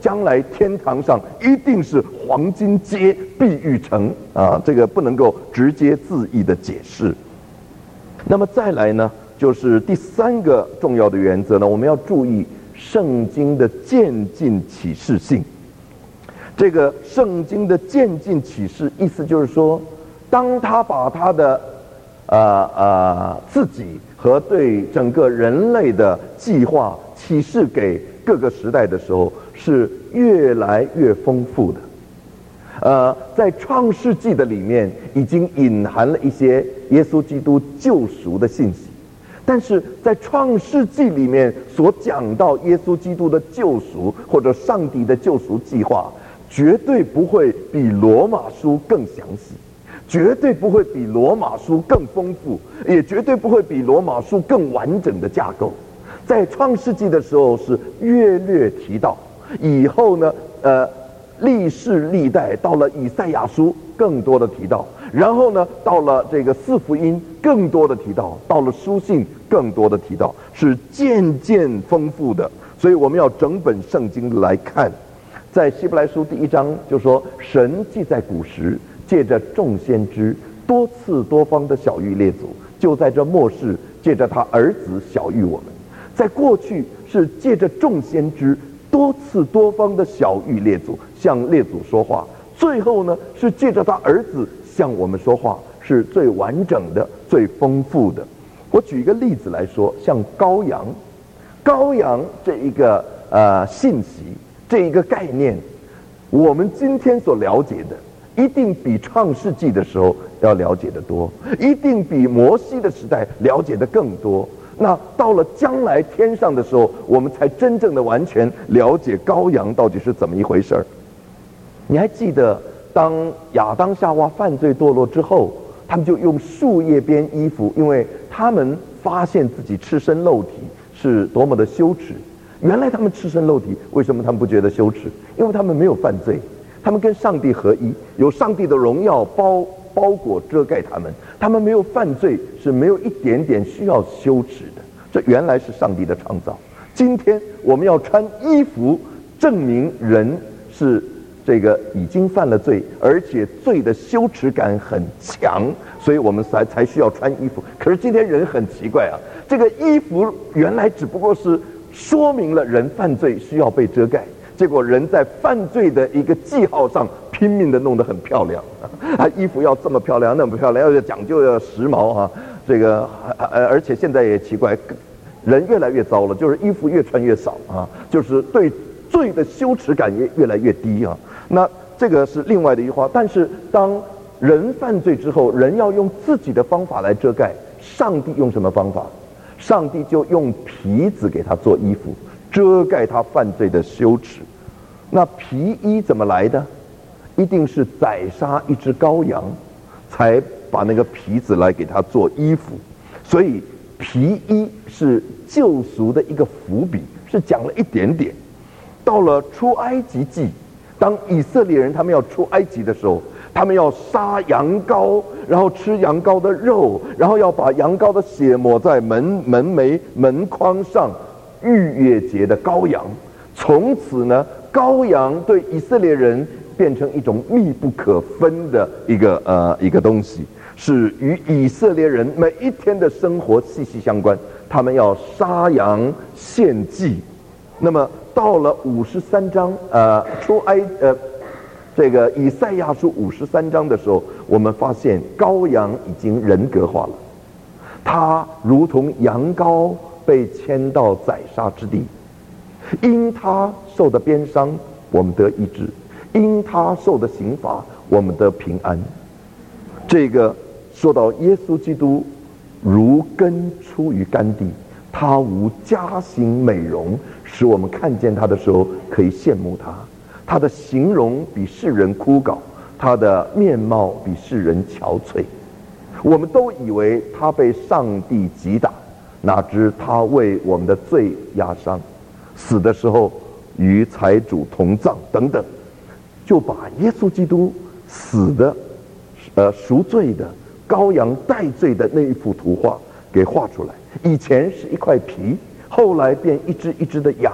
将来天堂上一定是黄金街、碧玉城啊，这个不能够直接字义的解释。那么再来呢，就是第三个重要的原则呢，我们要注意圣经的渐进启示性。这个圣经的渐进启示，意思就是说，当他把他的呃呃自己和对整个人类的计划启示给各个时代的时候，是越来越丰富的。呃，在创世纪的里面已经隐含了一些耶稣基督救赎的信息，但是在创世纪里面所讲到耶稣基督的救赎或者上帝的救赎计划，绝对不会比罗马书更详细，绝对不会比罗马书更丰富，也绝对不会比罗马书更完整的架构。在创世纪的时候是略略提到，以后呢，呃，历世历代到了以赛亚书更多的提到，然后呢，到了这个四福音更多的提到，到了书信更多的提到，是渐渐丰富的。所以我们要整本圣经来看。在希伯来书第一章就说，神既在古时借着众先知多次多方的晓谕列祖，就在这末世借着他儿子晓谕我们。在过去是借着众先知多次多方的晓谕列祖，向列祖说话，最后呢是借着他儿子向我们说话，是最完整的、最丰富的。我举一个例子来说，像羔羊，羔羊这一个呃信息，这一个概念，我们今天所了解的，一定比创世纪的时候要了解的多，一定比摩西的时代了解的更多。那到了将来天上的时候，我们才真正的完全了解羔羊到底是怎么一回事儿。你还记得，当亚当夏娃犯罪堕落之后，他们就用树叶编衣服，因为他们发现自己赤身露体是多么的羞耻。原来他们赤身露体，为什么他们不觉得羞耻？因为他们没有犯罪，他们跟上帝合一，有上帝的荣耀包包裹遮盖他们，他们没有犯罪，是没有一点点需要羞耻的。这原来是上帝的创造。今天我们要穿衣服证明人是这个已经犯了罪，而且罪的羞耻感很强，所以我们才才需要穿衣服。可是今天人很奇怪啊，这个衣服原来只不过是说明了人犯罪需要被遮盖，结果人在犯罪的一个记号上拼命的弄得很漂亮啊，衣服要这么漂亮那么漂亮，要讲究要时髦啊，这个呃而且现在也奇怪，人越来越糟了，就是衣服越穿越少啊，就是对罪的羞耻感也越来越低啊。那这个是另外的一句话，但是当人犯罪之后，人要用自己的方法来遮盖，上帝用什么方法？上帝就用皮子给他做衣服，遮盖他犯罪的羞耻。那皮衣怎么来的？一定是宰杀一只羔羊，才把那个皮子来给他做衣服。所以皮衣是救赎的一个伏笔，是讲了一点点。到了出埃及记，当以色列人他们要出埃及的时候，他们要杀羊羔，然后吃羊羔的肉，然后要把羊羔的血抹在门门楣门框上，逾越节的羔羊。从此呢，羔羊对以色列人变成一种密不可分的一个呃一个东西，是与以色列人每一天的生活息息相关。他们要杀羊献祭。那么到了五十三章，呃，出埃呃。这个以赛亚书五十三章的时候，我们发现羔羊已经人格化了，它如同羊羔被牵到宰杀之地，因他受的鞭伤，我们得医治；因他受的刑罚，我们得平安。这个说到耶稣基督如根出于干地，他无佳形美容，使我们看见他的时候可以羡慕他。他的形容比世人枯槁，他的面貌比世人憔悴。我们都以为他被上帝击打，哪知他为我们的罪压伤，死的时候与财主同葬等等，就把耶稣基督死的、呃赎罪的羔羊代罪的那一幅图画给画出来。以前是一块皮，后来变一只一只的羊，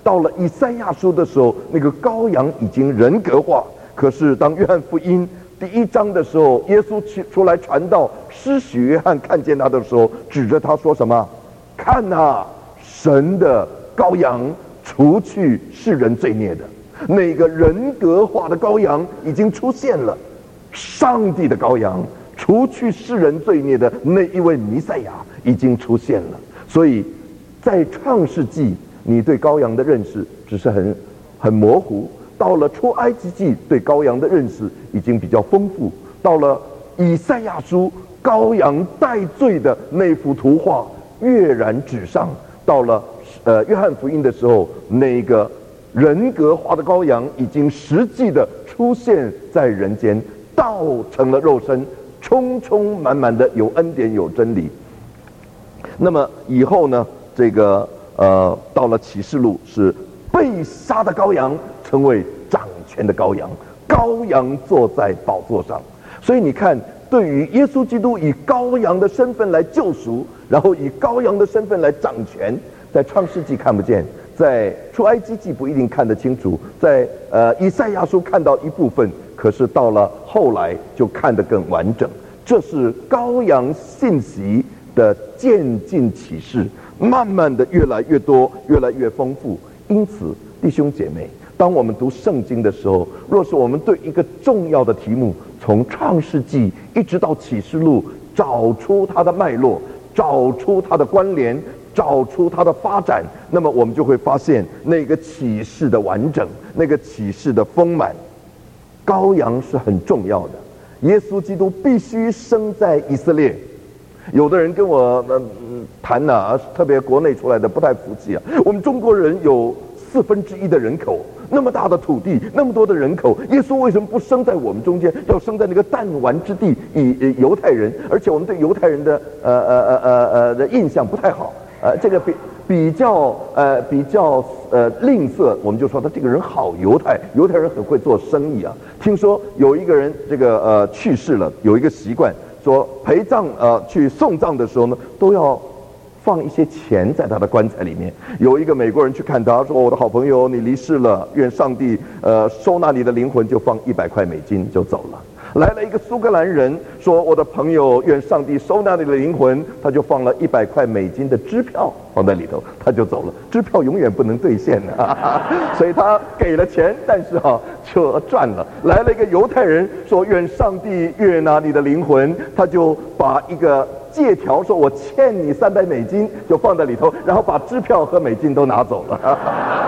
到了以赛亚书的时候，那个羔羊已经人格化。可是当约翰福音第一章的时候，耶稣出来传道，施洗约翰看见他的时候，指着他说什么？看啊，神的羔羊，除去世人罪孽的。那个人格化的羔羊已经出现了，上帝的羔羊，除去世人罪孽的那一位弥赛亚已经出现了。所以在创世纪，你对羔羊的认识只是很很模糊，到了出埃及记，对羔羊的认识已经比较丰富，到了以赛亚书，羔羊代罪的那幅图画跃然纸上，到了呃约翰福音的时候，那个人格化的羔羊已经实际的出现在人间，道成了肉身，充充满满的有恩典有真理。那么以后呢，这个呃到了启示录，是被杀的羔羊成为掌权的羔羊，羔羊坐在宝座上。所以你看，对于耶稣基督以羔羊的身份来救赎，然后以羔羊的身份来掌权，在创世纪看不见，在出埃及记不一定看得清楚，在呃以赛亚书看到一部分，可是到了后来就看得更完整。这是羔羊信息的渐进启示，慢慢的越来越多，越来越丰富。因此弟兄姐妹，当我们读圣经的时候，若是我们对一个重要的题目，从创世纪一直到启示录，找出它的脉络，找出它的关联，找出它的发展，那么我们就会发现那个启示的完整，那个启示的丰满。羔羊是很重要的，耶稣基督必须生在以色列。有的人跟我呃谈呐，特别国内出来的不太服气啊。我们中国人有四分之一的人口，那么大的土地，那么多的人口，耶稣为什么不生在我们中间，要生在那个弹丸之地，以犹太人？而且我们对犹太人的呃呃呃呃呃的印象不太好，呃，这个比比较呃比较呃吝啬，我们就说他这个人好犹太，犹太人很会做生意啊。听说有一个人这个呃去世了，有一个习惯。说陪葬呃去送葬的时候呢，都要放一些钱在他的棺材里面。有一个美国人去看他，说：“我的好朋友，你离世了，愿上帝呃收纳你的灵魂。”就放一百块美金就走了。来了一个苏格兰人，说：“我的朋友，愿上帝收纳你的灵魂。”他就放了一百块美金的支票放在里头，他就走了。支票永远不能兑现的，所以他给了钱，但是哈、啊、就赚了。来了一个犹太人，说：“愿上帝悦纳你的灵魂。”他就把一个借条说：“我欠你三百美金”，就放在里头，然后把支票和美金都拿走了。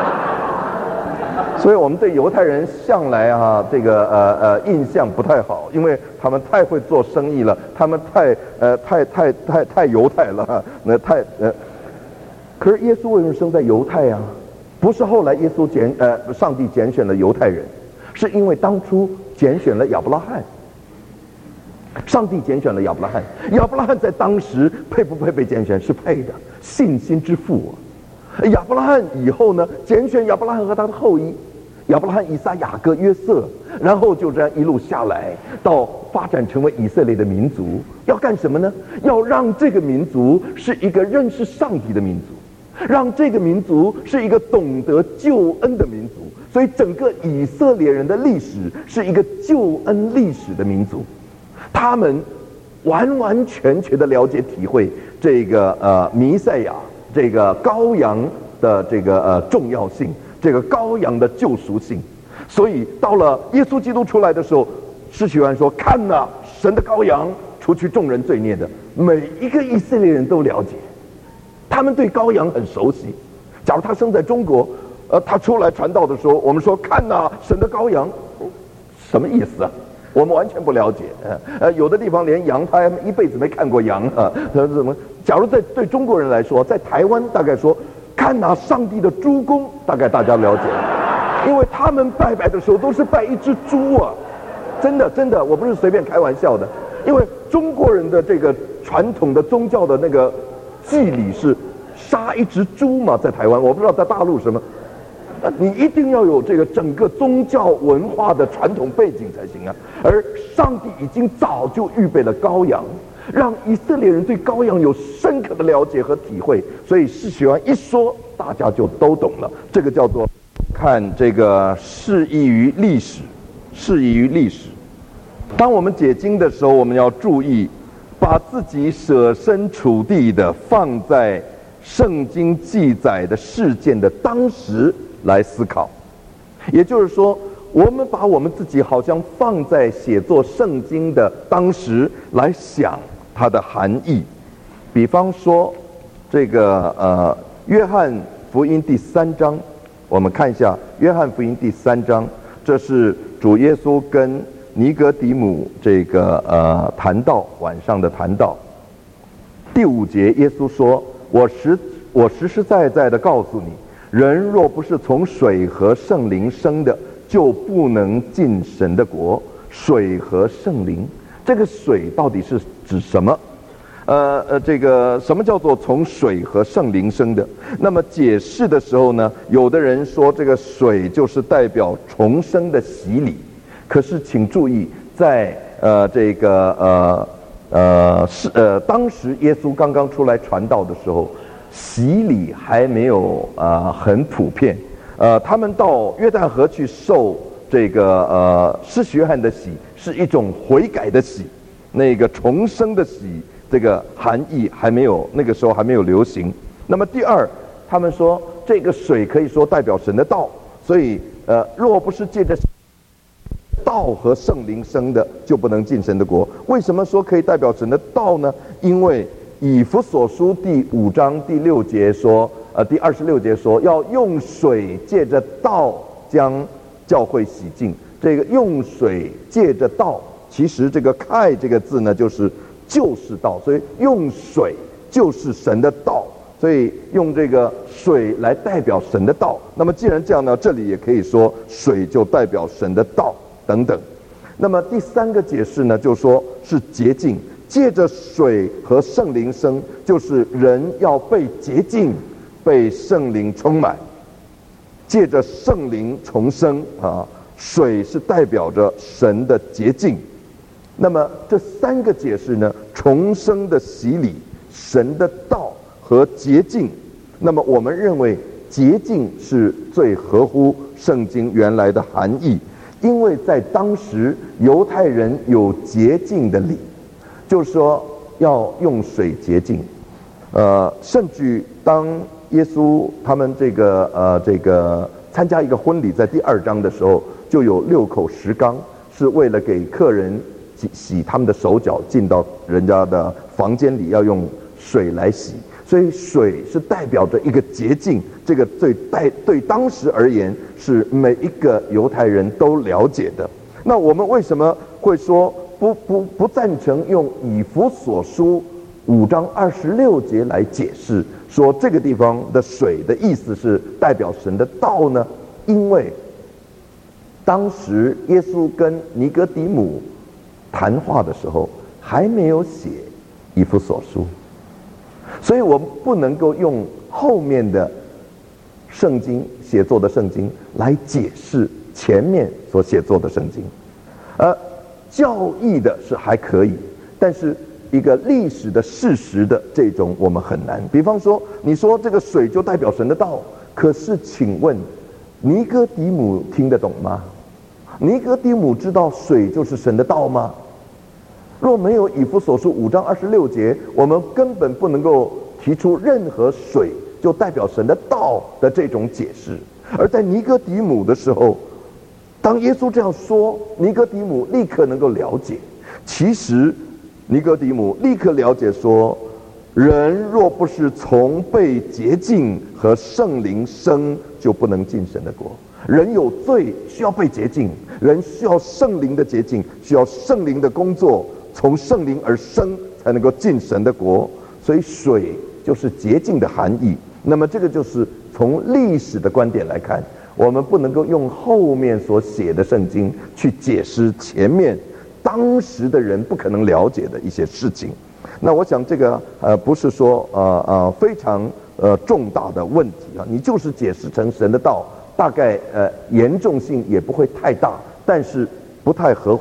所以我们对犹太人向来啊，这个呃呃印象不太好，因为他们太会做生意了，他们太呃太太太太犹太了，那太呃。可是耶稣为什么生在犹太啊？不是后来耶稣拣呃上帝拣选了犹太人，是因为当初拣选了亚伯拉罕。上帝拣选了亚伯拉罕，亚伯拉罕在当时配不配被拣选？是配的，信心之父啊。亚伯拉罕以后呢，拣选亚伯拉罕和他的后裔，亚伯拉罕、以撒、雅各、约瑟，然后就这样一路下来，到发展成为以色列的民族。要干什么呢？要让这个民族是一个认识上帝的民族，让这个民族是一个懂得救恩的民族。所以整个以色列人的历史是一个救恩历史的民族，他们完完全全的了解体会这个呃弥赛亚。这个羔羊的这个呃重要性，这个羔羊的救赎性，所以到了耶稣基督出来的时候，施洗约翰说：“看哪，神的羔羊，除去众人罪孽的。”每一个以色列人都了解，他们对羔羊很熟悉。假如他生在中国，呃，他出来传道的时候，我们说：“看哪，神的羔羊”，什么意思啊？我们完全不了解，呃，有的地方连羊他一辈子没看过羊啊，他怎么？假如在对中国人来说，在台湾大概说，看哪上帝的猪公，大概大家了解，因为他们拜拜的时候都是拜一只猪啊，真的真的，我不是随便开玩笑的，因为中国人的这个传统的宗教的那个祭礼是杀一只猪嘛，在台湾，我不知道在大陆什么。你一定要有这个整个宗教文化的传统背景才行啊！而上帝已经早就预备了羔羊， 让以色列人对羔羊有深刻的了解和体会。所以士洗约一说，大家就都懂了。这个叫做看这个适宜于历史，适宜于历史。当我们解经的时候，我们要注意，把自己设身处地的放在圣经记载的事件的当时来思考。也就是说，我们把我们自己好像放在写作圣经的当时来想它的含义。比方说，这个呃，约翰福音第三章，我们看一下约翰福音第三章，这是主耶稣跟尼哥底母这个呃谈道，晚上的谈道。第五节，耶稣说：“我实我实实在在的告诉你，人若不是从水和圣灵生的，就不能进神的国。”水和圣灵，这个水到底是指什么？呃呃，这个什么叫做从水和圣灵生的？那么解释的时候呢，有的人说这个水就是代表重生的洗礼。可是请注意，在呃这个呃呃是呃当时耶稣刚刚出来传道的时候，洗礼还没有呃很普遍。呃，他们到约旦河去受这个呃施洗约翰的洗，是一种悔改的洗，那个重生的洗，这个含义还没有，那个时候还没有流行。那么第二，他们说这个水可以说代表神的道，所以呃若不是借着道和圣灵生的，就不能进神的国。为什么说可以代表神的道呢？因为以弗所书第五章第六节说，呃，第二十六节说，要用水借着道将教会洗净。这个用水借着道，其实这个“开”这个字呢，就是就是道，所以用水就是神的道，所以用这个水来代表神的道。那么既然这样呢，这里也可以说水就代表神的道。等等。那么第三个解释呢，就说是洁净，借着水和圣灵生，就是人要被洁净，被圣灵充满，借着圣灵重生啊。水是代表着神的洁净。那么这三个解释呢，重生的洗礼、神的道和洁净，那么我们认为洁净是最合乎圣经原来的含义。因为在当时犹太人有洁净的礼，就是说要用水洁净。呃，甚至当耶稣他们这个呃这个参加一个婚礼，在第二章的时候，就有六口石缸，是为了给客人洗洗他们的手脚，进到人家的房间里要用水来洗。所以水是代表着一个洁净，这个对代对当时而言是每一个犹太人都了解的。那我们为什么会说不不不赞成用以弗所书五章二十六节来解释，说这个地方的水的意思是代表神的道呢？因为当时耶稣跟尼哥底母谈话的时候，还没有写以弗所书。所以我们不能够用后面的圣经写作的圣经来解释前面所写作的圣经。呃，教义的是还可以，但是一个历史的事实的这种我们很难。比方说，你说这个水就代表神的道，可是请问尼哥底母听得懂吗？尼哥底母知道水就是神的道吗？若没有以弗所书五章二十六节，我们根本不能够提出任何水就代表神的道的这种解释。而在尼哥底母的时候，当耶稣这样说，尼哥底母立刻能够了解。其实尼哥底母立刻了解说，人若不是从被洁净和圣灵生，就不能进神的国。人有罪，需要被洁净，人需要圣灵的洁净，需要圣灵的工作，从圣灵而生才能够进神的国。所以水就是洁净的含义。那么这个就是从历史的观点来看，我们不能够用后面所写的圣经去解释前面当时的人不可能了解的一些事情。那我想这个呃不是说呃呃非常呃重大的问题啊，你就是解释成神的道，大概呃严重性也不会太大，但是不太合乎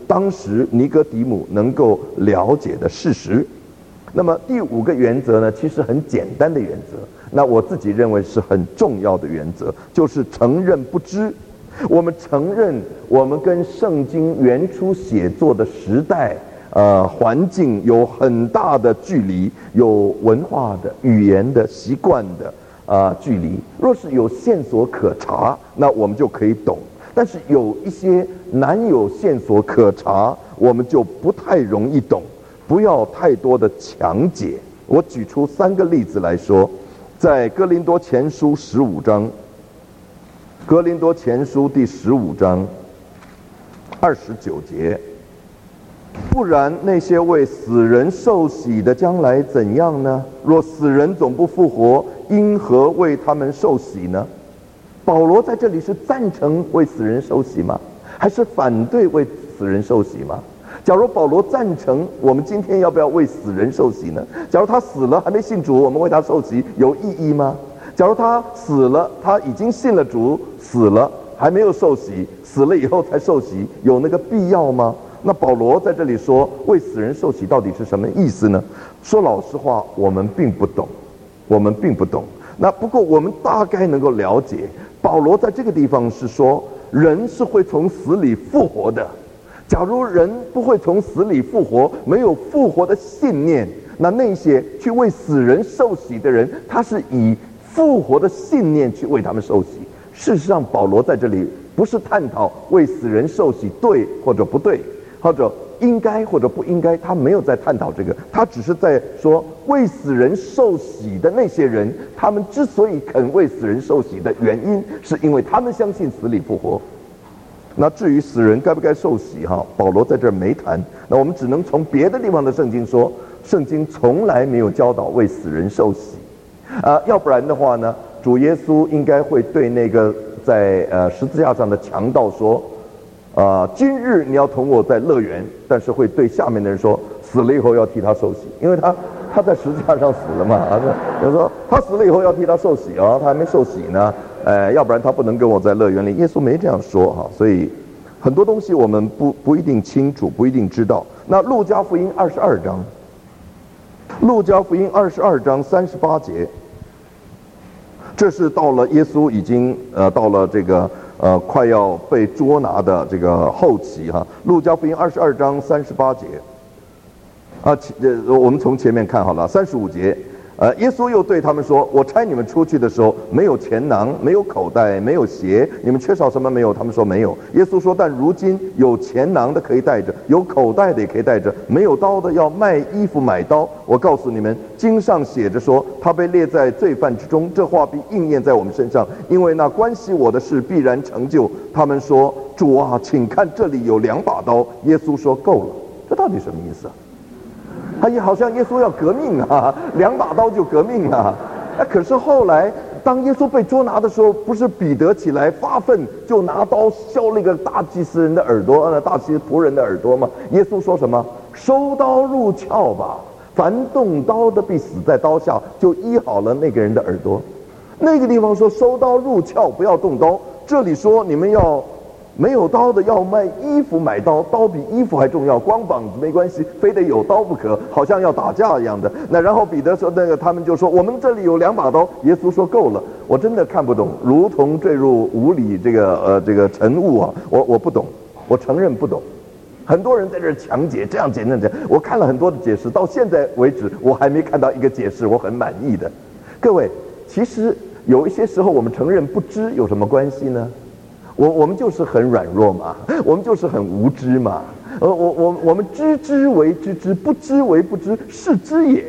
当时尼哥底母能够了解的事实。那么第五个原则呢，其实很简单的原则，那我自己认为是很重要的原则，就是承认不知。我们承认我们跟圣经原初写作的时代呃环境有很大的距离，有文化的、语言的、习惯的啊、呃、距离。若是有线索可查，那我们就可以懂。但是有一些难有线索可查，我们就不太容易懂。不要太多的强解。我举出三个例子来说，在哥林多前书十五章，哥林多前书第十五章二十九节，不然那些为死人受洗的将来怎样呢？若死人总不复活，因何为他们受洗呢？保罗在这里是赞成为死人受洗吗？还是反对为死人受洗吗？假如保罗赞成，我们今天要不要为死人受洗呢？假如他死了还没信主，我们为他受洗有意义吗？假如他死了，他已经信了主，死了还没有受洗，死了以后才受洗，有那个必要吗？那保罗在这里说为死人受洗到底是什么意思呢？说老实话，我们并不懂，我们并不懂。那不过我们大概能够了解，保罗在这个地方是说人是会从死里复活的。假如人不会从死里复活，没有复活的信念，那那些去为死人受洗的人，他是以复活的信念去为他们受洗。事实上，保罗在这里不是探讨为死人受洗对或者不对，或者应该或者不应该，他没有在探讨这个，他只是在说为死人受洗的那些人，他们之所以肯为死人受洗的原因，是因为他们相信死里复活。那至于死人该不该受洗哈，保罗在这儿没谈。那我们只能从别的地方的圣经说，圣经从来没有教导为死人受洗，啊、呃，要不然的话呢，主耶稣应该会对那个在呃十字架上的强盗说，啊、呃，今日你要同我在乐园，但是会对下面的人说，死了以后要替他受洗，因为他他在十字架上死了嘛，啊，就说他死了以后要替他受洗啊，他还没受洗呢。呃，要不然他不能跟我在乐园里。耶稣没这样说哈，所以很多东西我们不不一定清楚，不一定知道。那路加福音二十二章，路加福音二十二章三十八节，这是到了耶稣已经呃到了这个呃快要被捉拿的这个后期哈。路加福音二十二章三十八节，啊，呃，我们从前面看好了，三十五节。呃，耶稣又对他们说：“我差你们出去的时候，没有钱囊，没有口袋，没有鞋，你们缺少什么没有？”他们说没有。耶稣说：“但如今有钱囊的可以带着，有口袋的也可以带着，没有刀的要卖衣服买刀。我告诉你们，经上写着说，他被列在罪犯之中。这话必应验在我们身上，因为那关系我的事必然成就。”他们说：“主啊，请看，这里有两把刀。”耶稣说：“够了。”这到底什么意思啊？他也好像耶稣要革命啊，两把刀就革命啊！哎，可是后来当耶稣被捉拿的时候，不是彼得起来发愤，就拿刀削了一个大祭司人的耳朵，呃，大祭司仆人的耳朵吗？耶稣说什么？收刀入鞘吧，凡动刀的必死在刀下，就医好了那个人的耳朵。那个地方说收刀入鞘，不要动刀。这里说你们要没有刀的要卖衣服买刀，刀比衣服还重要，光膀子没关系，非得有刀不可，好像要打架一样的。那然后彼得说，那个他们就说我们这里有两把刀。耶稣说够了，我真的看不懂，如同坠入无里这个呃这个晨雾啊，我我不懂，我承认不懂。很多人在这儿强解，这样解那样解，我看了很多的解释，到现在为止我还没看到一个解释我很满意的。各位，其实有一些时候我们承认不知有什么关系呢？我我们就是很软弱嘛，我们就是很无知嘛。呃，我我我们知之为知之，不知为不知，是知也。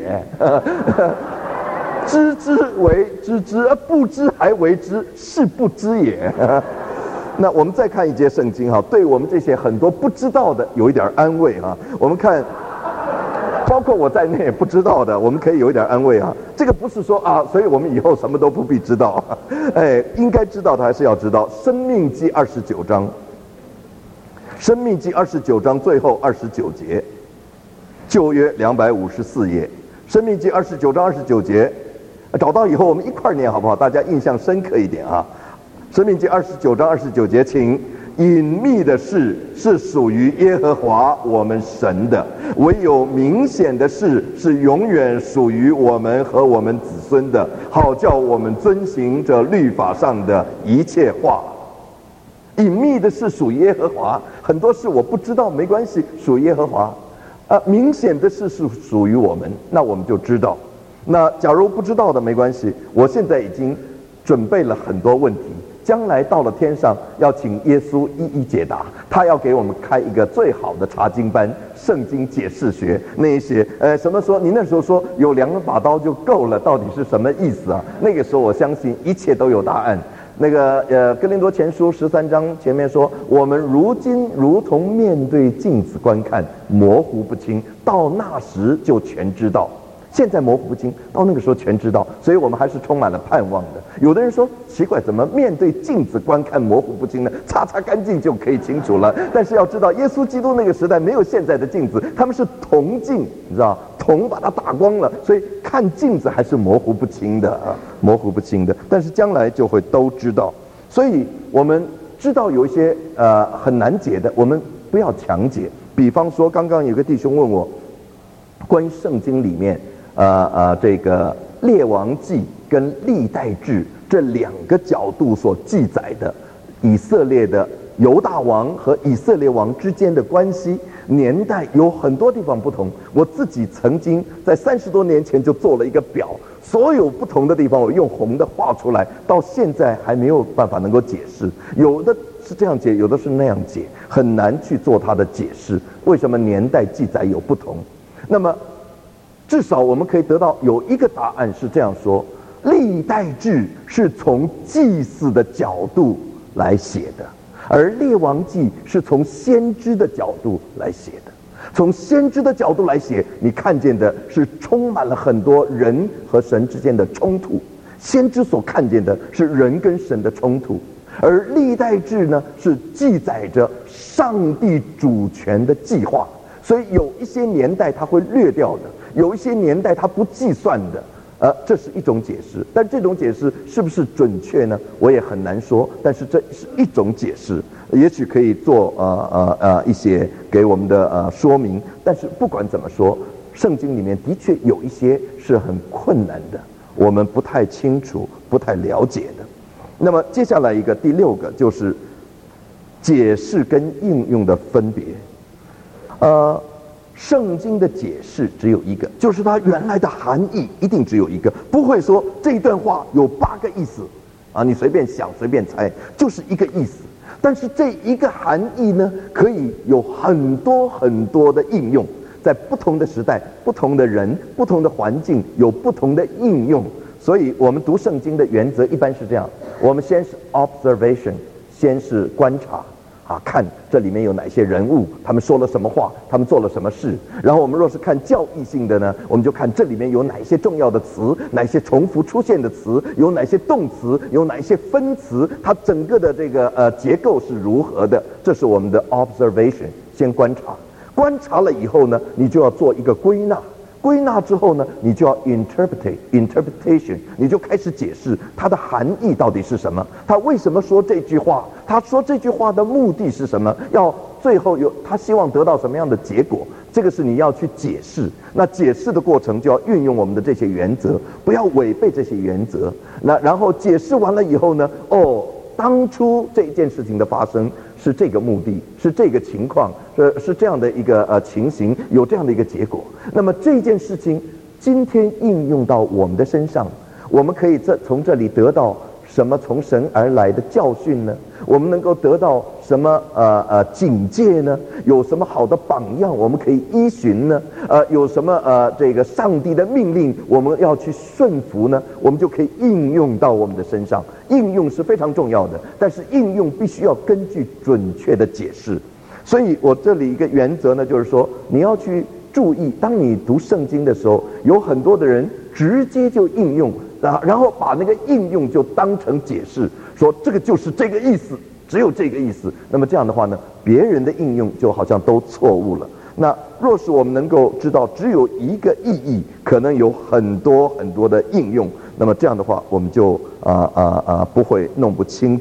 知之为知之，不知还为知，是不知也。那我们再看一节圣经哈，对我们这些很多不知道的有一点安慰哈。我们看，包括我在内也不知道的，我们可以有一点安慰啊。这个不是说啊，所以我们以后什么都不必知道，哎，应该知道的还是要知道。生命记二十九章，生命记二十九章最后二十九节，旧约两百五十四页，生命记二十九章二十九节，找到以后我们一块儿念好不好？大家印象深刻一点啊。生命记二十九章二十九节，请隐秘的事是属于耶和华我们神的，唯有明显的事是永远属于我们和我们子孙的，好叫我们遵行着律法上的一切话。隐秘的事属于耶和华，很多事我不知道没关系，属于耶和华。呃，明显的事是属于我们，那我们就知道。那假如不知道的没关系，我现在已经准备了很多问题，将来到了天上要请耶稣一一解答，他要给我们开一个最好的查经班，圣经解释学那一些，呃，什么说你那时候说有两把刀就够了，到底是什么意思啊？那个时候我相信一切都有答案。那个呃，哥林多前书十三章前面说，我们如今如同面对镜子观看，模糊不清，到那时就全知道。现在模糊不清，到那个时候全知道，所以我们还是充满了盼望的。有的人说奇怪，怎么面对镜子观看模糊不清呢？擦擦干净就可以清楚了。但是要知道，耶稣基督那个时代没有现在的镜子，他们是铜镜，你知道，铜把它打光了，所以看镜子还是模糊不清的啊，模糊不清的。但是将来就会都知道，所以我们知道有一些呃很难解的，我们不要强解。比方说，刚刚有个弟兄问我，关于圣经里面。呃呃，这个列王记跟历代志这两个角度所记载的以色列的犹大王和以色列王之间的关系年代有很多地方不同。我自己曾经在三十多年前就做了一个表，所有不同的地方我用红的画出来，到现在还没有办法能够解释。有的是这样解，有的是那样解，很难去做它的解释。为什么年代记载有不同？那么至少我们可以得到有一个答案是这样说：历代志是从祭祀的角度来写的，而列王记是从先知的角度来写的。从先知的角度来写，你看见的是充满了很多人和神之间的冲突，先知所看见的是人跟神的冲突，而历代志呢是记载着上帝主权的计划。所以有一些年代它会略掉的，有一些年代它不计算的，呃，这是一种解释。但这种解释是不是准确呢？我也很难说。但是这是一种解释，也许可以做呃呃呃一些给我们的呃说明。但是不管怎么说，圣经里面的确有一些是很困难的，我们不太清楚、不太了解的。那么接下来一个第六个就是解释跟应用的分别。呃，圣经的解释只有一个，就是它原来的含义一定只有一个，不会说这一段话有八个意思啊，你随便想随便猜，就是一个意思。但是这一个含义呢，可以有很多很多的应用，在不同的时代、不同的人、不同的环境有不同的应用。所以我们读圣经的原则一般是这样：我们先是 observation， 先是观察。啊，看这里面有哪些人物，他们说了什么话，他们做了什么事。然后我们若是看教义性的呢，我们就看这里面有哪些重要的词，哪些重复出现的词，有哪些动词，有哪些分词，它整个的这个呃结构是如何的。这是我们的 observation， 先观察。观察了以后呢，你就要做一个归纳。归纳之后呢，你就要 interpret interpretation， 你就开始解释它的含义到底是什么，他为什么说这句话，他说这句话的目的是什么，要最后有他希望得到什么样的结果，这个是你要去解释。那解释的过程就要运用我们的这些原则，不要违背这些原则。那然后解释完了以后呢，哦，当初这件事情的发生是这个目的，是这个情况，是是这样的一个呃情形，有这样的一个结果。那么这件事情今天应用到我们的身上，我们可以这从这里得到什么从神而来的教训呢？我们能够得到什么呃呃警戒呢？有什么好的榜样我们可以依循呢？呃，有什么呃这个上帝的命令我们要去顺服呢？我们就可以应用到我们的身上。应用是非常重要的，但是应用必须要根据准确的解释。所以我这里一个原则呢，就是说你要去注意，当你读圣经的时候，有很多的人直接就应用，然后把那个应用就当成解释，说这个就是这个意思，只有这个意思。那么这样的话呢，别人的应用就好像都错误了。那若是我们能够知道只有一个意义，可能有很多很多的应用，那么这样的话我们就啊啊啊不会弄不清楚。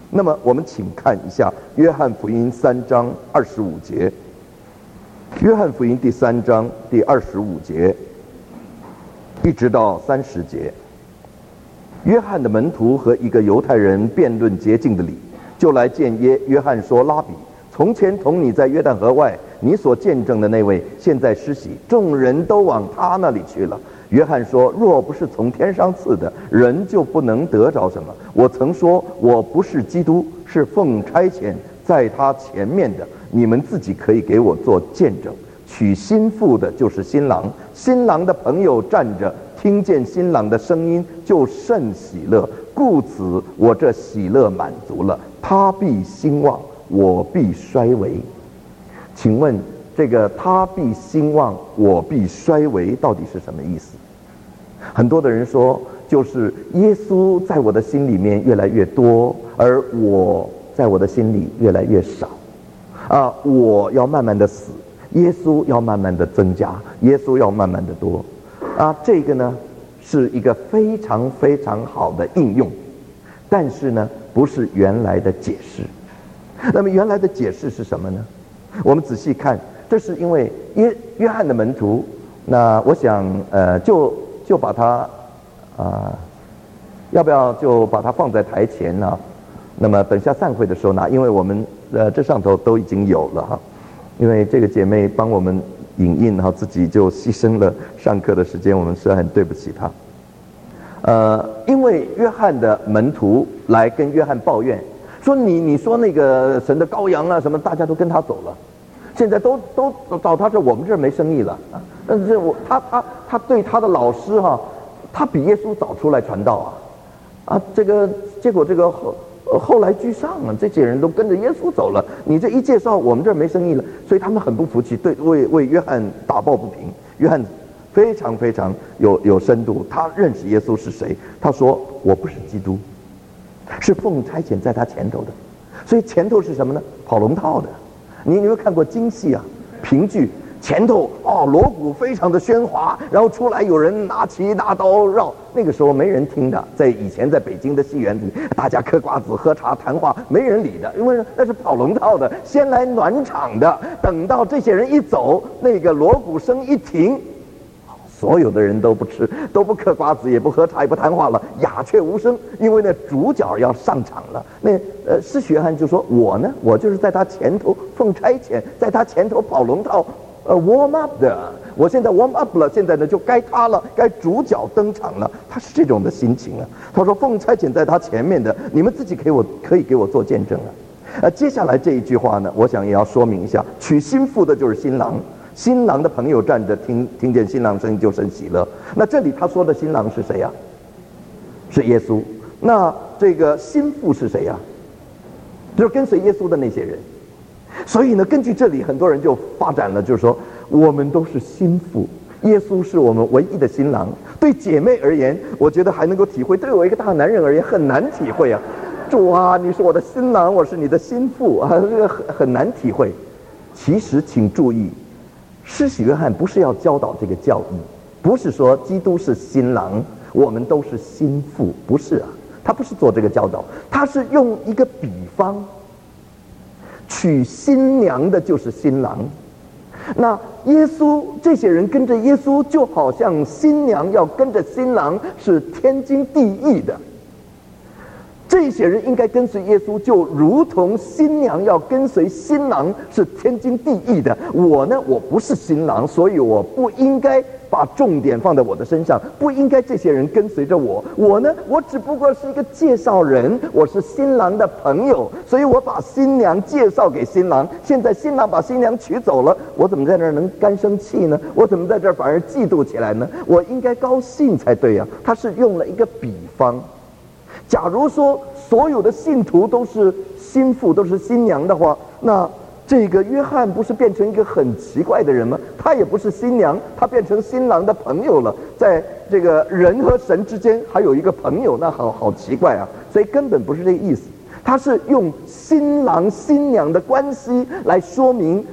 那么我们请看一下约翰福音三章二十五节，约翰福音第三章第二十五节一直到三十节。约翰的门徒和一个犹太人辩论洁净的理，就来见约约翰说：拉比，从前同你在约旦河外，你所见证的那位现在施洗，众人都往他那里去了。约翰说：若不是从天上赐的，人就不能得着什么。我曾说我不是基督，是奉差遣在他前面的，你们自己可以给我做见证。娶新妇的就是新郎，新郎的朋友站着，听见新郎的声音就甚喜乐，故此我这喜乐满足了。他必兴旺，我必衰微。请问这个他必兴旺，我必衰微到底是什么意思？很多的人说，就是耶稣在我的心里面越来越多，而我在我的心里越来越少啊！我要慢慢的死，耶稣要慢慢的增加，耶稣要慢慢的多啊！这个呢是一个非常非常好的应用，但是呢不是原来的解释。那么原来的解释是什么呢？我们仔细看，这是因为约约翰的门徒，那我想呃就就把它啊、呃，要不要就把它放在台前呢？那么等下散会的时候拿，因为我们呃这上头都已经有了哈，因为这个姐妹帮我们影印哈，自己就牺牲了上课的时间，我们实在很对不起她。呃，因为约翰的门徒来跟约翰抱怨，说你你说那个神的羔羊啊什么，大家都跟他走了，现在都都找他这，我们这儿没生意了啊。但是我他他他对他的老师哈、啊，他比耶稣早出来传道啊，啊这个结果这个后后来居上啊，这些人都跟着耶稣走了，你这一介绍我们这儿没生意了，所以他们很不服气，对为为约翰打抱不平。约翰非常非常有有深度，他认识耶稣是谁，他说我不是基督，是奉差遣在他前头的，所以前头是什么呢？跑龙套的。你有没有看过京戏啊？评剧前头哦，锣鼓非常的喧哗，然后出来有人拿旗拿刀绕，那个时候没人听的。在以前在北京的戏园里，大家嗑瓜子喝茶谈话，没人理的，因为那是跑龙套的，先来暖场的。等到这些人一走，那个锣鼓声一停，所有的人都不吃，都不嗑瓜子，也不喝茶，也不谈话了，鸦雀无声，因为那主角要上场了。那呃，施洗约翰就说：“我呢，我就是在他前头奉差遣，在他前头跑龙套，呃 ，warm up 的。我现在 warm up 了，现在呢就该他了，该主角登场了。”他是这种的心情啊。他说：“奉差遣在他前面的，你们自己给我可以给我做见证啊。”呃，接下来这一句话呢，我想也要说明一下，娶新妇的就是新郎。新郎的朋友站着听听见新郎声音就甚喜乐。那这里他说的新郎是谁呀、啊？是耶稣。那这个新妇是谁呀、啊？就是跟随耶稣的那些人。所以呢，根据这里很多人就发展了，就是说我们都是新妇，耶稣是我们唯一的新郎。对姐妹而言，我觉得还能够体会；对我一个大男人而言，很难体会啊。主啊，你是我的新郎，我是你的新妇啊，这个很很难体会。其实，请注意。施洗约翰不是要教导这个教义，不是说基督是新郎，我们都是新妇，不是啊，他不是做这个教导，他是用一个比方，娶新娘的就是新郎。那耶稣这些人跟着耶稣，就好像新娘要跟着新郎是天经地义的。这些人应该跟随耶稣，就如同新娘要跟随新郎是天经地义的。我呢，我不是新郎，所以我不应该把重点放在我的身上，不应该这些人跟随着我。我呢，我只不过是一个介绍人，我是新郎的朋友，所以我把新娘介绍给新郎。现在新郎把新娘娶走了，我怎么在这儿能干生气呢？我怎么在这儿反而嫉妒起来呢？我应该高兴才对呀、啊。他是用了一个比方。假如说所有的信徒都是新妇，都是新娘的话，那这个约翰不是变成一个很奇怪的人吗？他也不是新娘，他变成新郎的朋友了。在这个人和神之间还有一个朋友，那好好奇怪啊！所以根本不是这个意思。他是用新郎新娘的关系来说明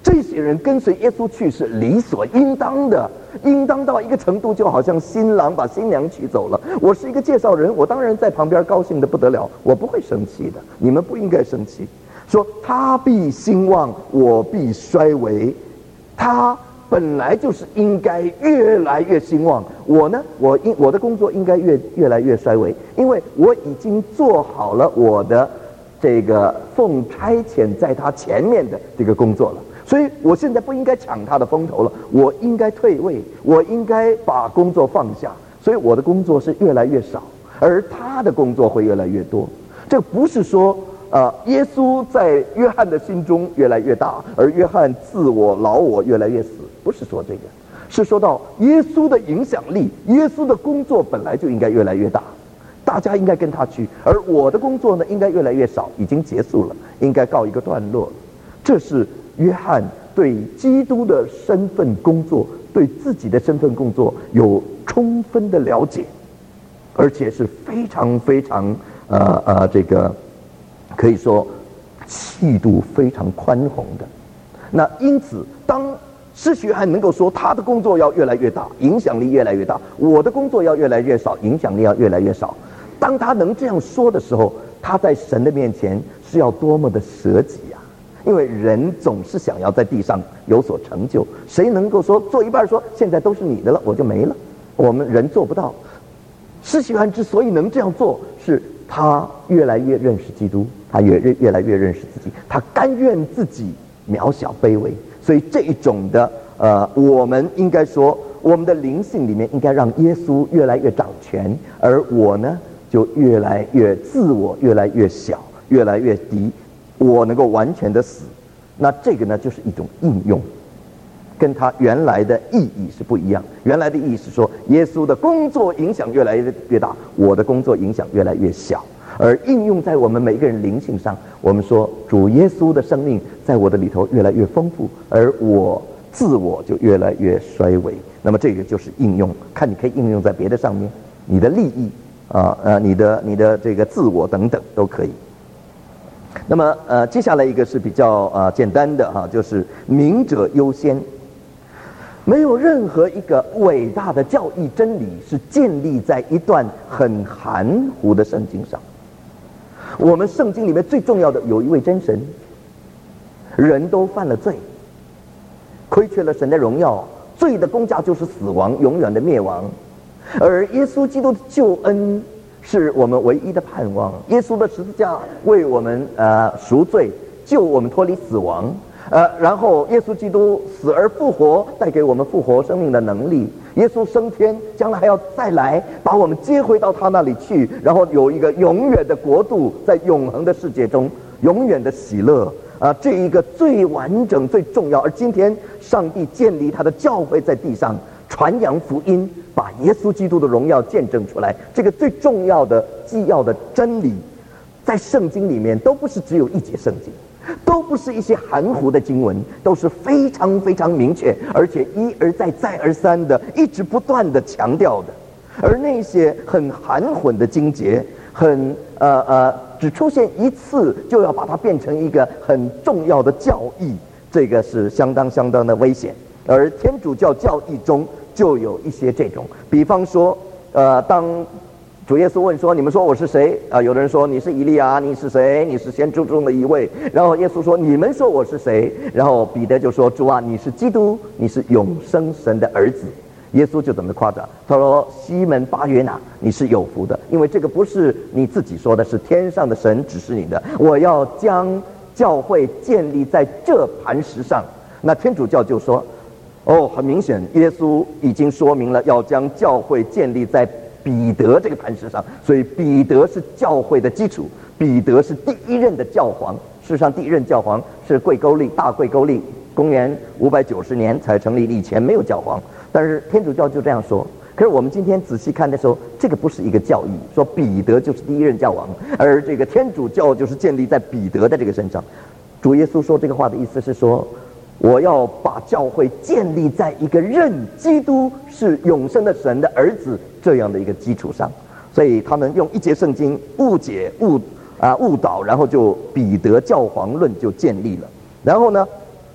这些人跟随耶稣去是理所应当的，应当到一个程度，就好像新郎把新娘娶走了。我是一个介绍人，我当然在旁边高兴得不得了，我不会生气的，你们不应该生气。说他必兴旺，我必衰微，他本来就是应该越来越兴旺，我呢，我应我的工作应该越越来越衰微，因为我已经做好了我的这个奉差遣在他前面的这个工作了。所以我现在不应该抢他的风头了，我应该退位，我应该把工作放下。所以我的工作是越来越少，而他的工作会越来越多。这不是说呃，耶稣在约翰的心中越来越大，而约翰自我老我越来越死，不是说这个，是说到耶稣的影响力，耶稣的工作本来就应该越来越大，大家应该跟他去，而我的工作呢，应该越来越少，已经结束了，应该告一个段落了。这是约翰对基督的身份工作，对自己的身份工作有充分的了解，而且是非常非常呃呃这个可以说气度非常宽宏的。那因此当施洗约翰能够说他的工作要越来越大，影响力越来越大，我的工作要越来越少，影响力要越来越少，当他能这样说的时候，他在神的面前是要多么的舍己啊！因为人总是想要在地上有所成就，谁能够说做一半说现在都是你的了，我就没了？我们人做不到。施洗约翰之所以能这样做，是他越来越认识基督，他越越来越认识自己，他甘愿自己渺小卑微。所以这一种的呃，我们应该说，我们的灵性里面应该让耶稣越来越掌权，而我呢，就越来越自我，越来越小，越来越低，我能够完全的死。那这个呢，就是一种应用，跟他原来的意义是不一样。原来的意义是说，耶稣的工作影响越来越大，我的工作影响越来越小。而应用在我们每个人灵性上，我们说主耶稣的生命在我的里头越来越丰富，而我自我就越来越衰微。那么这个就是应用，看你可以应用在别的上面，你的利益啊呃你的你的这个自我等等都可以。那么呃接下来一个是比较呃简单的哈、啊，就是明者优先。没有任何一个伟大的教义真理是建立在一段很含糊的圣经上。我们圣经里面最重要的有一位真神，人都犯了罪，亏缺了神的荣耀，罪的工价就是死亡，永远的灭亡。而耶稣基督的救恩是我们唯一的盼望，耶稣的十字架为我们呃赎罪，救我们脱离死亡。呃，然后耶稣基督死而复活，带给我们复活生命的能力。耶稣升天，将来还要再来，把我们接回到他那里去，然后有一个永远的国度，在永恒的世界中，永远的喜乐啊！这一个最完整、最重要。而今天，上帝建立他的教会在地上，传扬福音，把耶稣基督的荣耀见证出来。这个最重要的、既要的真理，在圣经里面都不是只有一节圣经。都不是一些含糊的经文，都是非常非常明确，而且一而再再而三的一直不断的强调的。而那些很含混的经节，很呃呃只出现一次就要把它变成一个很重要的教义，这个是相当相当的危险。而天主教教义中就有一些这种，比方说呃当主耶稣问说：“你们说我是谁？”啊，有的人说：“你是以利亚，你是谁？你是先知中的一位。”然后耶稣说：“你们说我是谁？”然后彼得就说：“主啊，你是基督，你是永生神的儿子。”耶稣就怎么夸奖？他说：“西门巴约拿，你是有福的，因为这个不是你自己说的，是天上的神指示你的。我要将教会建立在这磐石上。”那天主教就说：“哦，很明显，耶稣已经说明了要将教会建立在彼得这个磐石上，所以彼得是教会的基础，彼得是第一任的教皇。事实上，第一任教皇是贵沟利，大贵沟利，公元五百九十年才成立，以前没有教皇。但是天主教就这样说。可是我们今天仔细看的时候，这个不是一个教义，说彼得就是第一任教皇，而这个天主教就是建立在彼得的这个身上。主耶稣说这个话的意思是说，我要把教会建立在一个认基督是永生的神的儿子这样的一个基础上。所以他们用一节圣经误解误啊误导，然后就彼得教皇论就建立了。然后呢，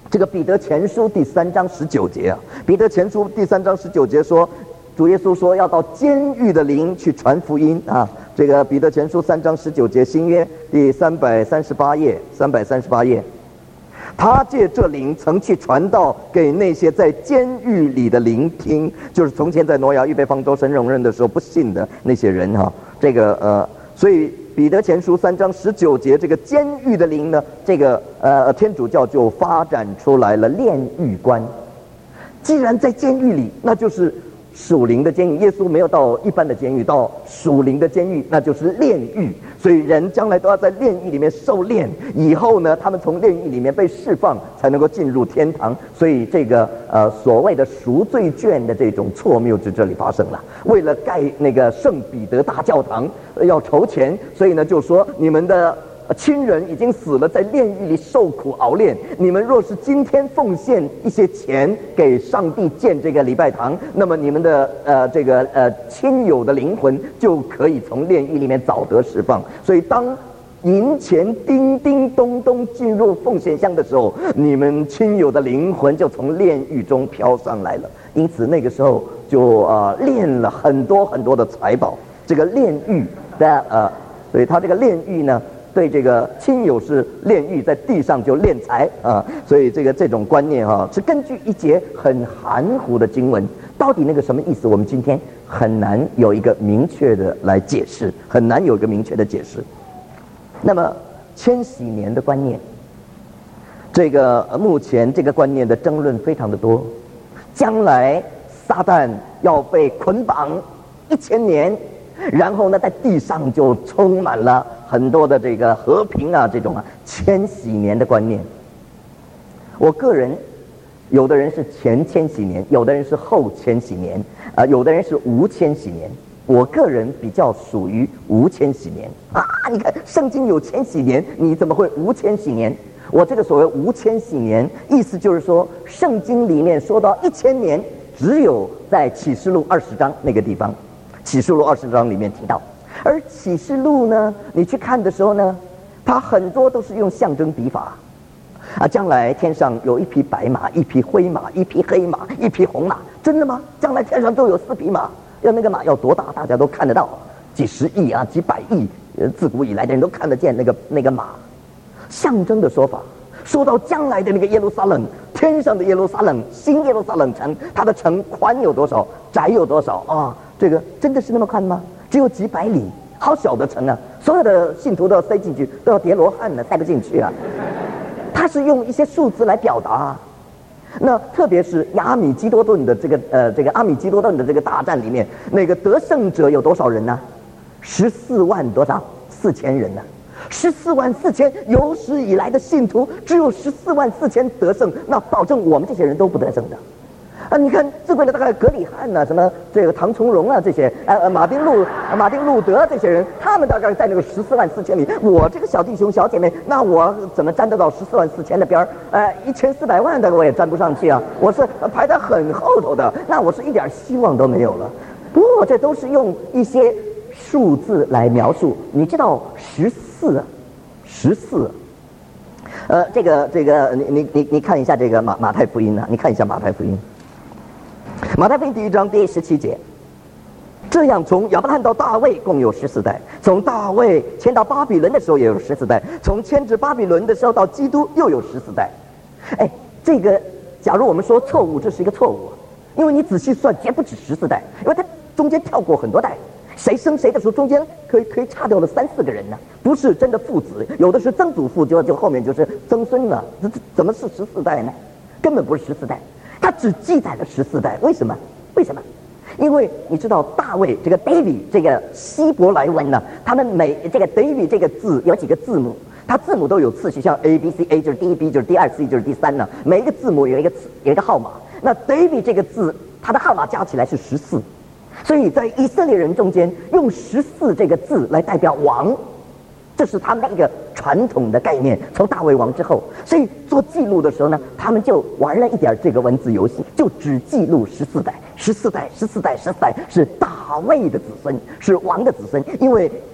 这个彼得前书第三章十九节啊，彼得前书第三章十九节说，主耶稣说要到监狱的灵去传福音啊。这个彼得前书三章十九节，新约第三百三十八页，三百三十八页。他借这灵曾去传道给那些在监狱里的聆听，就是从前在挪亚预备方舟神容忍的时候不信的那些人哈、啊。这个呃，所以彼得前书三章十九节，这个监狱的灵呢，这个呃天主教就发展出来了炼狱观。既然在监狱里，那就是属灵的监狱。耶稣没有到一般的监狱，到属灵的监狱，那就是炼狱。所以人将来都要在炼狱里面受炼，以后呢，他们从炼狱里面被释放，才能够进入天堂。所以这个呃所谓的赎罪券的这种错谬就这里发生了。为了盖那个圣彼得大教堂，呃、要筹钱，所以呢就说你们的亲人已经死了，在炼狱里受苦熬炼。你们若是今天奉献一些钱给上帝建这个礼拜堂，那么你们的呃这个呃亲友的灵魂就可以从炼狱里面早得释放。所以当银钱叮叮咚咚进入奉献箱的时候，你们亲友的灵魂就从炼狱中飘上来了。因此那个时候就呃炼了很多很多的财宝。这个炼狱的呃，所以他这个炼狱呢，对这个亲友是炼狱，在地上就炼财啊，所以这个这种观念啊，是根据一节很含糊的经文，到底那个什么意思，我们今天很难有一个明确的来解释，很难有一个明确的解释。那么千禧年的观念，这个目前这个观念的争论非常的多，将来撒旦要被捆绑一千年，然后呢，在地上就充满了很多的这个和平啊，这种啊千禧年的观念。我个人，有的人是前千禧年，有的人是后千禧年，啊、呃，有的人是无千禧年。我个人比较属于无千禧年啊！你看，圣经有千禧年，你怎么会无千禧年？我这个所谓无千禧年，意思就是说，圣经里面说到一千年，只有在启示录二十章那个地方。启示录二十章里面提到，而启示录呢，你去看的时候呢，它很多都是用象征笔法啊。将来天上有一匹白马，一匹灰马，一匹黑马，一匹红马，真的吗？将来天上都有四匹马，要那个马要多大，大家都看得到，几十亿啊，几百亿，自古以来的人都看得见那个那个马。象征的说法，说到将来的那个耶路撒冷，天上的耶路撒冷，新耶路撒冷城，它的城宽有多少，窄有多少啊？这个真的是那么宽吗？只有几百里，好小的城啊！所有的信徒都要塞进去，都要叠罗汉呢，塞不进去啊。他是用一些数字来表达、啊。那特别是阿米基多顿的这个呃这个阿米基多顿的这个大战里面，那个得胜者有多少人呢？十四万多少？四千人呢？十四万四千，有史以来的信徒只有十四万四千得胜，那保证我们这些人都不得胜的。啊，你看自贵的大概格里汉呐、啊，什么这个唐从容啊，这些呃马丁路、马丁路德这些人，他们大概在那个十四万四千里。我这个小弟兄、小姐妹，那我怎么沾得到十四万四千的边儿？呃，一千四百万的我也沾不上去啊！我是排在很后头的，那我是一点希望都没有了。不过这都是用一些数字来描述。你知道十四，十四。呃，这个这个，你你你你看一下这个马马太福音啊，你看一下马太福音。马太福音第一章第十七节，这样从亚伯拉罕到大卫共有十四代，从大卫迁到巴比伦的时候也有十四代，从迁至巴比伦的时候到基督又有十四代。哎，这个假如我们说错误，这是一个错误，因为你仔细算，绝不止十四代，因为它中间跳过很多代。谁生谁的时候，中间可以可以差掉了三四个人呢，不是真的父子，有的是曾祖父，就就后面就是曾孙了，这怎么是十四代呢？根本不是十四代。他只记载了十四代，为什么？为什么？因为你知道大卫这个 David 这个希伯来文呢，他们每这个 David 这个字有几个字母，它字母都有次序，像 A B C A 就是第一 ，B 就是第二 ，C 就是第三呢。每一个字母有一个字有一个号码。那 David 这个字，它的号码加起来是十四，所以在以色列人中间用十四这个字来代表王。这是他们一个传统的概念，从大卫王之后，所以做记录的时候呢，他们就玩了一点这个文字游戏，就只记录十四代，十四代，十四代，十四代是大卫的子孙，是王的子孙，因为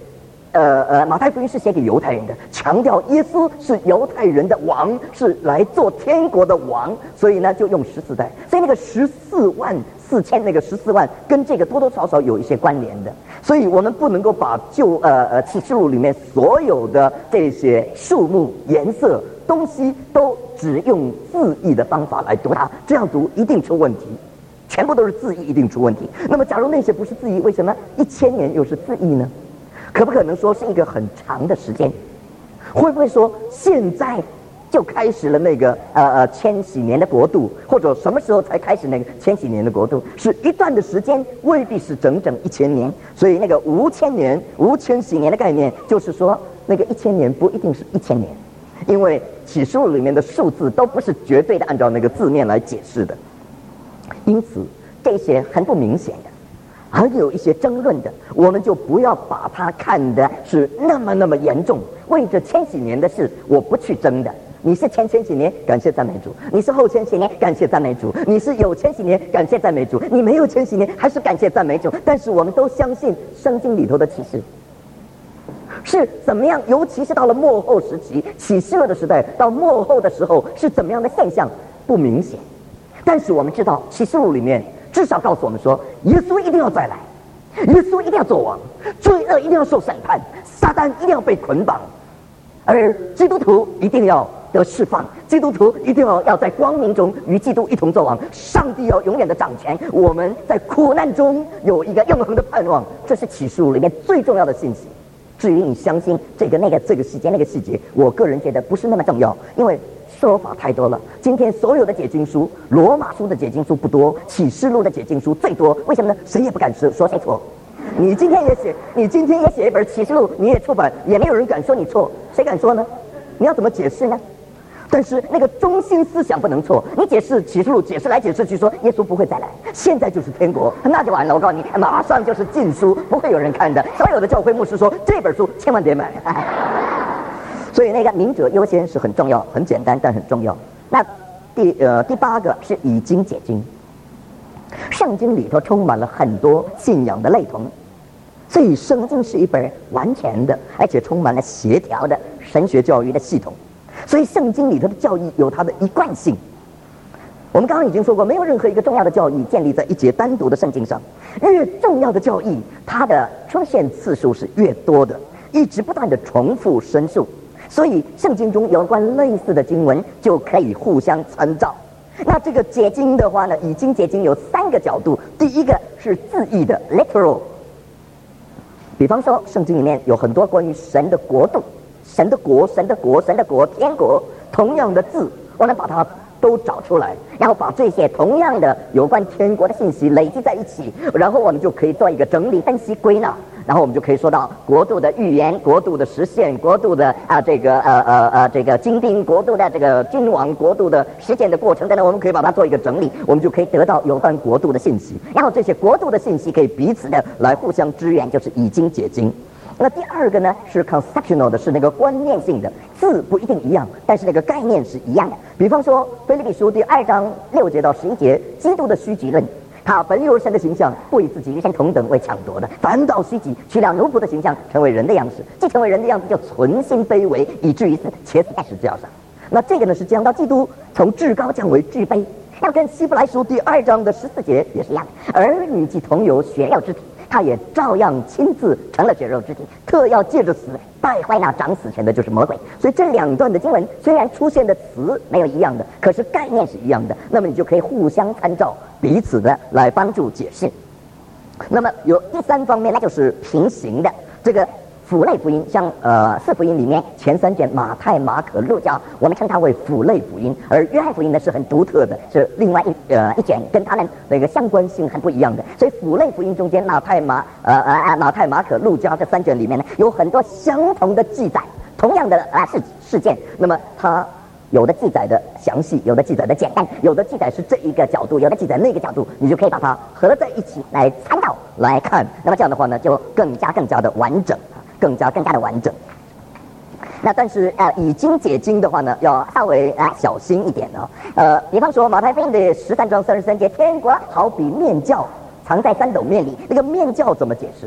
呃呃，马太福音是写给犹太人的，强调耶稣是犹太人的王，是来做天国的王，所以呢就用十四代，所以那个十四万四千那个十四万跟这个多多少少有一些关联的，所以我们不能够把旧呃呃启示录里面所有的这些数目、颜色、东西都只用字义的方法来读它，这样读一定出问题。全部都是字义，一定出问题。那么，假如那些不是字义，为什么一千年又是字义呢？可不可能说是一个很长的时间？会不会说现在就开始了那个呃呃千禧年的国度，或者什么时候才开始那个千禧年的国度？是一段的时间，未必是整整一千年。所以那个无千年、无千禧年的概念，就是说那个一千年不一定是一千年，因为启示录里面的数字都不是绝对的按照那个字面来解释的。因此，这些很不明显的，很有一些争论的，我们就不要把它看的是那么那么严重。为着千禧年的事，我不去争的。你是前千禧年，感谢赞美主；你是后千禧年，感谢赞美主；你是有千禧年，感谢赞美主；你没有千禧年，还是感谢赞美主。但是我们都相信圣经里头的启示是怎么样，尤其是到了末后时期，启示录的时代到末后的时候是怎么样的现象，不明显。但是我们知道启示录里面至少告诉我们说，耶稣一定要再来，耶稣一定要做王，罪恶一定要受审判，撒旦一定要被捆绑，而基督徒一定要得释放，基督徒一定要要在光明中与基督一同作王，上帝要永远的掌权，我们在苦难中有一个永恒的盼望，这是启示录里面最重要的信息。至于你相信这个那个这个细节那个细节，我个人觉得不是那么重要，因为说法太多了。今天所有的解经书，罗马书的解经书不多，启示录的解经书最多。为什么呢？谁也不敢说说谁错。你今天也写，你今天也写一本启示录，你也出版，也没有人敢说你错，谁敢说呢？你要怎么解释呢？但是那个中心思想不能错。你解释启示录，解释来解释去，说耶稣不会再来，现在就是天国，那就完了。我告诉你，马上就是禁书，不会有人看的。所有的教会牧师说这本书千万别买。所以那个明者优先是很重要，很简单但很重要。那第呃第八个是以经解经，圣经里头充满了很多信仰的类同，所以圣经是一本完全的，而且充满了协调的神学教育的系统。所以圣经里头的教义有它的一贯性。我们刚刚已经说过，没有任何一个重要的教义建立在一节单独的圣经上，越重要的教义，它的出现次数是越多的，一直不断的重复申述。所以圣经中有关类似的经文就可以互相参照。那这个解经的话呢，以经解经有三个角度。第一个是字义的 literal， 比方说圣经里面有很多关于神的国度，神的国，神的国，神的国，天国，同样的字，我们把它都找出来，然后把这些同样的有关天国的信息累积在一起，然后我们就可以做一个整理、分析、归纳，然后我们就可以说到国度的预言、国度的实现、国度的啊这个呃呃呃这个精兵、国度的这个君王、国度的实践的过程等等，我们可以把它做一个整理，我们就可以得到有关国度的信息，然后这些国度的信息可以彼此的来互相支援，就是以经解经。那第二个呢是 conceptual 的，是那个观念性的，字不一定一样，但是那个概念是一样的。比方说腓立比书第二章六节到十一节，基督的虚己论，他本有神的形象，不以自己与神同等为抢夺的，反倒虚己，取了奴仆的形象，成为人的样式。既成为人的样子，就存心卑微，以至于死，且死在十字架上。那这个呢是讲到基督从至高降为至卑，那跟希伯来书第二章的十四节也是一样的。儿女既同有血肉之体，他也照样亲自成了血肉之体，特要借着死败坏那掌死权的，就是魔鬼。所以这两段的经文虽然出现的词没有一样的，可是概念是一样的，那么你就可以互相参照，彼此的来帮助解释。那么有第三方面，那就是平行的这个辅类福音，像呃四福音里面前三卷马太、马可、路加，我们称它为辅类福音，而约翰福音呢是很独特的，是另外一呃一卷，跟它们那个相关性很不一样的。所以辅类福音中间，马太、马呃呃马太、马可、路加这三卷里面呢，有很多相同的记载，同样的啊事事件，那么它有的记载的详细，有的记载的简单，有的记载是这一个角度，有的记载那个角度，你就可以把它合在一起来参照来看。那么这样的话呢，就更加更加的完整。更加更加的完整。那但是呃，以经解经的话呢，要稍微啊小心一点哦。呃，比方说马太福音的十三章三十三节，天国好比面酵藏在三斗面里，那个面酵怎么解释啊？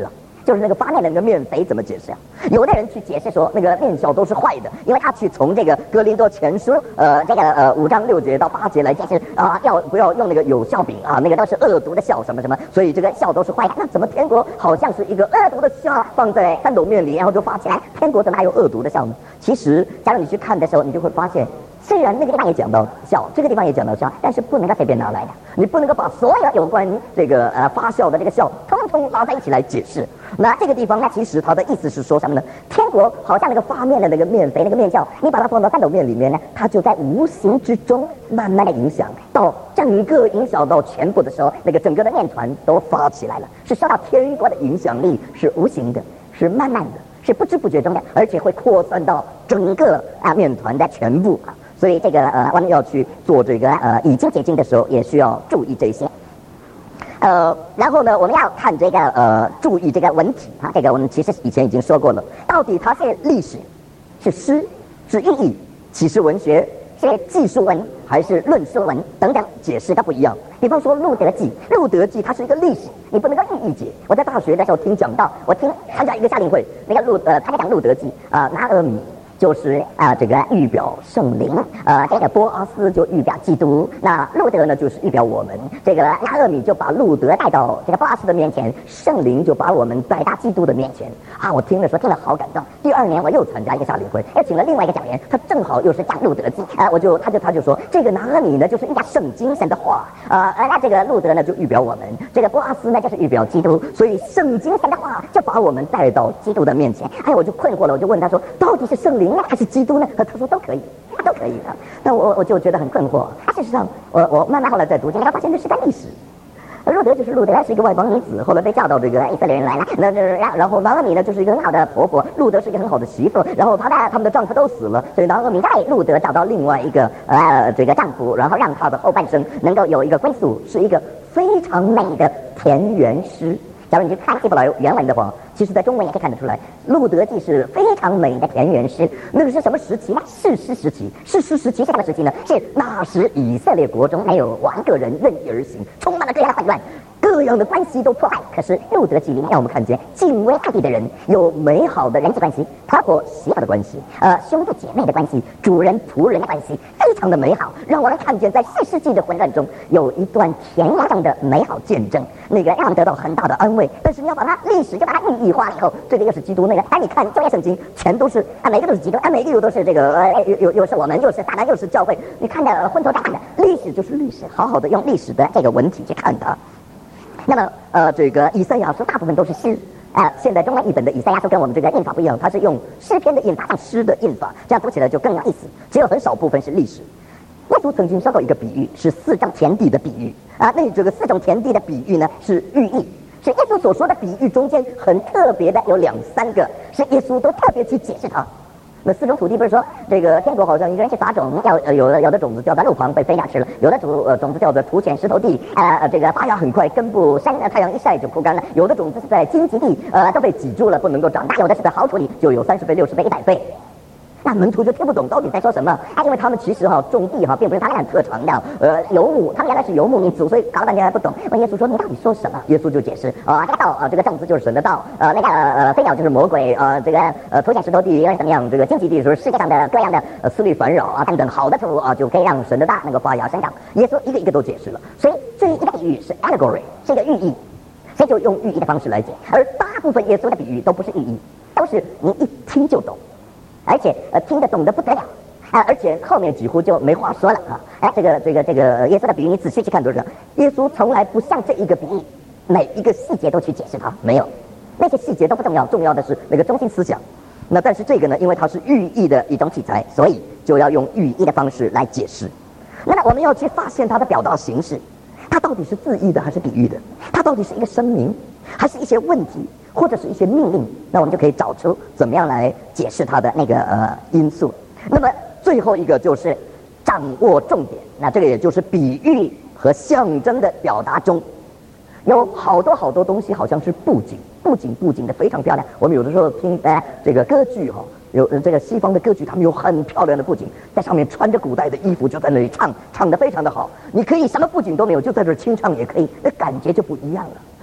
就是那个发面的那个面肥怎么解释啊？有的人去解释说那个面酵都是坏的，因为他去从这个哥林多前书呃这个呃五章六节到八节来解释啊，要不要用那个有酵饼啊，那个都是恶毒的酵什么什么，所以这个酵都是坏的。那怎么天国好像是一个恶毒的酵放在三斗面里，然后就发起来，天国怎么还有恶毒的酵呢？其实假如你去看的时候，你就会发现，虽然那个地方也讲到酵，这个地方也讲到酵，但是不能够随便拿来的，你不能够把所有有关这个呃发酵的这个酵通通拿在一起来解释。那这个地方，那其实它的意思是说什么呢？天国好像那个发面的那个面肥那个面酵，你把它放到三斗面里面呢，它就在无形之中慢慢的影响，到整个影响到全部的时候，那个整个的面团都发起来了，是受到天国的影响力，是无形的，是慢慢的，是不知不觉中的，而且会扩散到整个啊面团的全部啊。所以这个呃，我们要去做这个呃已经结晶的时候，也需要注意这些。呃，然后呢，我们要看这个呃，注意这个文体啊，这个我们其实以前已经说过了，到底它是历史、是诗、是寓意、启示文学、是记述文还是论说文等等，解释它不一样。比方说《路德记》，《路德记》它是一个历史，你不能够寓意解。我在大学的时候听讲道，我听参加一个夏令会，那个路呃，他在讲《路德记》啊、呃，拿俄米。就是啊、呃，这个预表圣灵，呃，这个波阿斯就预表基督，那路德呢就是预表我们。这个拿俄米就把路德带到这个波阿斯的面前，圣灵就把我们带到基督的面前。啊，我听了说听了好感动。第二年我又参加一个夏令会，又请了另外一个讲员，他正好又是讲路德记，啊、呃，我就他就他就说这个拿俄米呢就是预表圣经神的话，啊、呃，那这个路德呢就预表我们，这个波阿斯呢就是预表基督，所以圣经神的话就把我们带到基督的面前。哎，我就困惑了，我就问他说，到底是圣灵还是基督呢？他说都可以，都可以的。那我我就觉得很困惑。事实上，我我慢慢后来在读经，他发现这是个历史。路德就是路德，是一个外邦女子，后来被嫁到这个以色列人来了。那这然然后拿俄米呢，就是一个很好的婆婆，路德是一个很好的媳妇。然后她的他们的丈夫都死了，所以拿俄米带路德找到另外一个呃这个丈夫，然后让他的后半生能够有一个归宿，是一个非常美的田园诗。假如你去看希伯来原文的话，其实在中文也可以看得出来，《路德记》是非常美的田园诗。那个是什么时期呢？士师时期。士师时期是什么时期呢？是那时以色列国中没有王个人任意而行，充满了各样的混乱，各样的关系都破坏。可是《路德记》里面让我们看见敬畏上帝的人有美好的人际关系，婆婆媳妇的关系，呃兄弟姐妹的关系，主人仆人的关系，非常的美好，让我们看见在四世纪的混乱中有一段田园上的美好见证，那个让人得到很大的安慰。但是你要把它历史就把它寓意化了以后，这个又是基督那个，哎，你看旧约圣经全都是啊，每个都是基督，啊，每个又都是这个呃，又又又是我们，又是撒旦，又是教会，你看的昏头大看的。历史就是历史，好好的用历史的这个文体去看它。那么呃，这个以赛亚书大部分都是诗。啊、呃，现在中文译本的以赛亚书跟我们这个印法不一样，它是用诗篇的印法，像诗的印法，这样读起来就更有意思。只有很少部分是历史。耶稣曾经说过一个比喻，是四张田地的比喻啊。那这个四种田地的比喻呢，是寓意，是耶稣所说的比喻中间很特别的有两三个，是耶稣都特别去解释它。那四种土地不是说这个天国好像一个人去撒种，要呃有的有的种子掉在路旁被飞鸟吃了，有的土呃种子掉在土浅石头地，呃这个发芽很快，根部晒太阳一晒就枯干了；有的种子是在荆棘地，呃都被挤住了，不能够长大；有的是在好土里，就有三十倍、六十倍、一百倍。那门徒就听不懂到底在说什么，啊，因为他们其实哈、啊、种地哈、啊、并不是他们很特长的，呃游牧，他们原来是游牧民族，所以搞了半天还不懂。问耶稣说你到底说什么？耶稣就解释啊，这个道啊，这个种子就是神的道，呃那个呃飞鸟就是魔鬼，呃这个呃土浅石头地应该怎么样？这个荆棘地就是世界上的各样的呃思虑烦扰啊等等，好的土啊就可以让神的大能够发芽生长。耶稣一个一个都解释了，所以这一个比喻是 allegory， 是一个寓意，所以就用寓意的方式来解。而大部分耶稣的比喻都不是寓意，都是你一听就懂。而且呃听得懂得不得了啊，而且后面几乎就没话说了啊！哎，这个这个这个耶稣的比喻，你仔细去看都知道，耶稣从来不像这一个比喻，每一个细节都去解释它，没有，那些细节都不重要，重要的是那个中心思想。那但是这个呢，因为它是寓意的一种题材，所以就要用寓意的方式来解释。那么我们要去发现它的表达形式，它到底是字义的还是比喻的？它到底是一个声明，还是一些问题？或者是一些命令，那我们就可以找出怎么样来解释它的那个呃因素。那么最后一个就是掌握重点，那这个也就是比喻和象征的表达中，有好多好多东西好像是布景，布景布景的非常漂亮。我们有的时候听呃这个歌剧哈、哦，有这个西方的歌剧，他们有很漂亮的布景，在上面穿着古代的衣服就在那里唱，唱得非常的好。你可以什么布景都没有，就在这儿清唱也可以，那感觉就不一样了。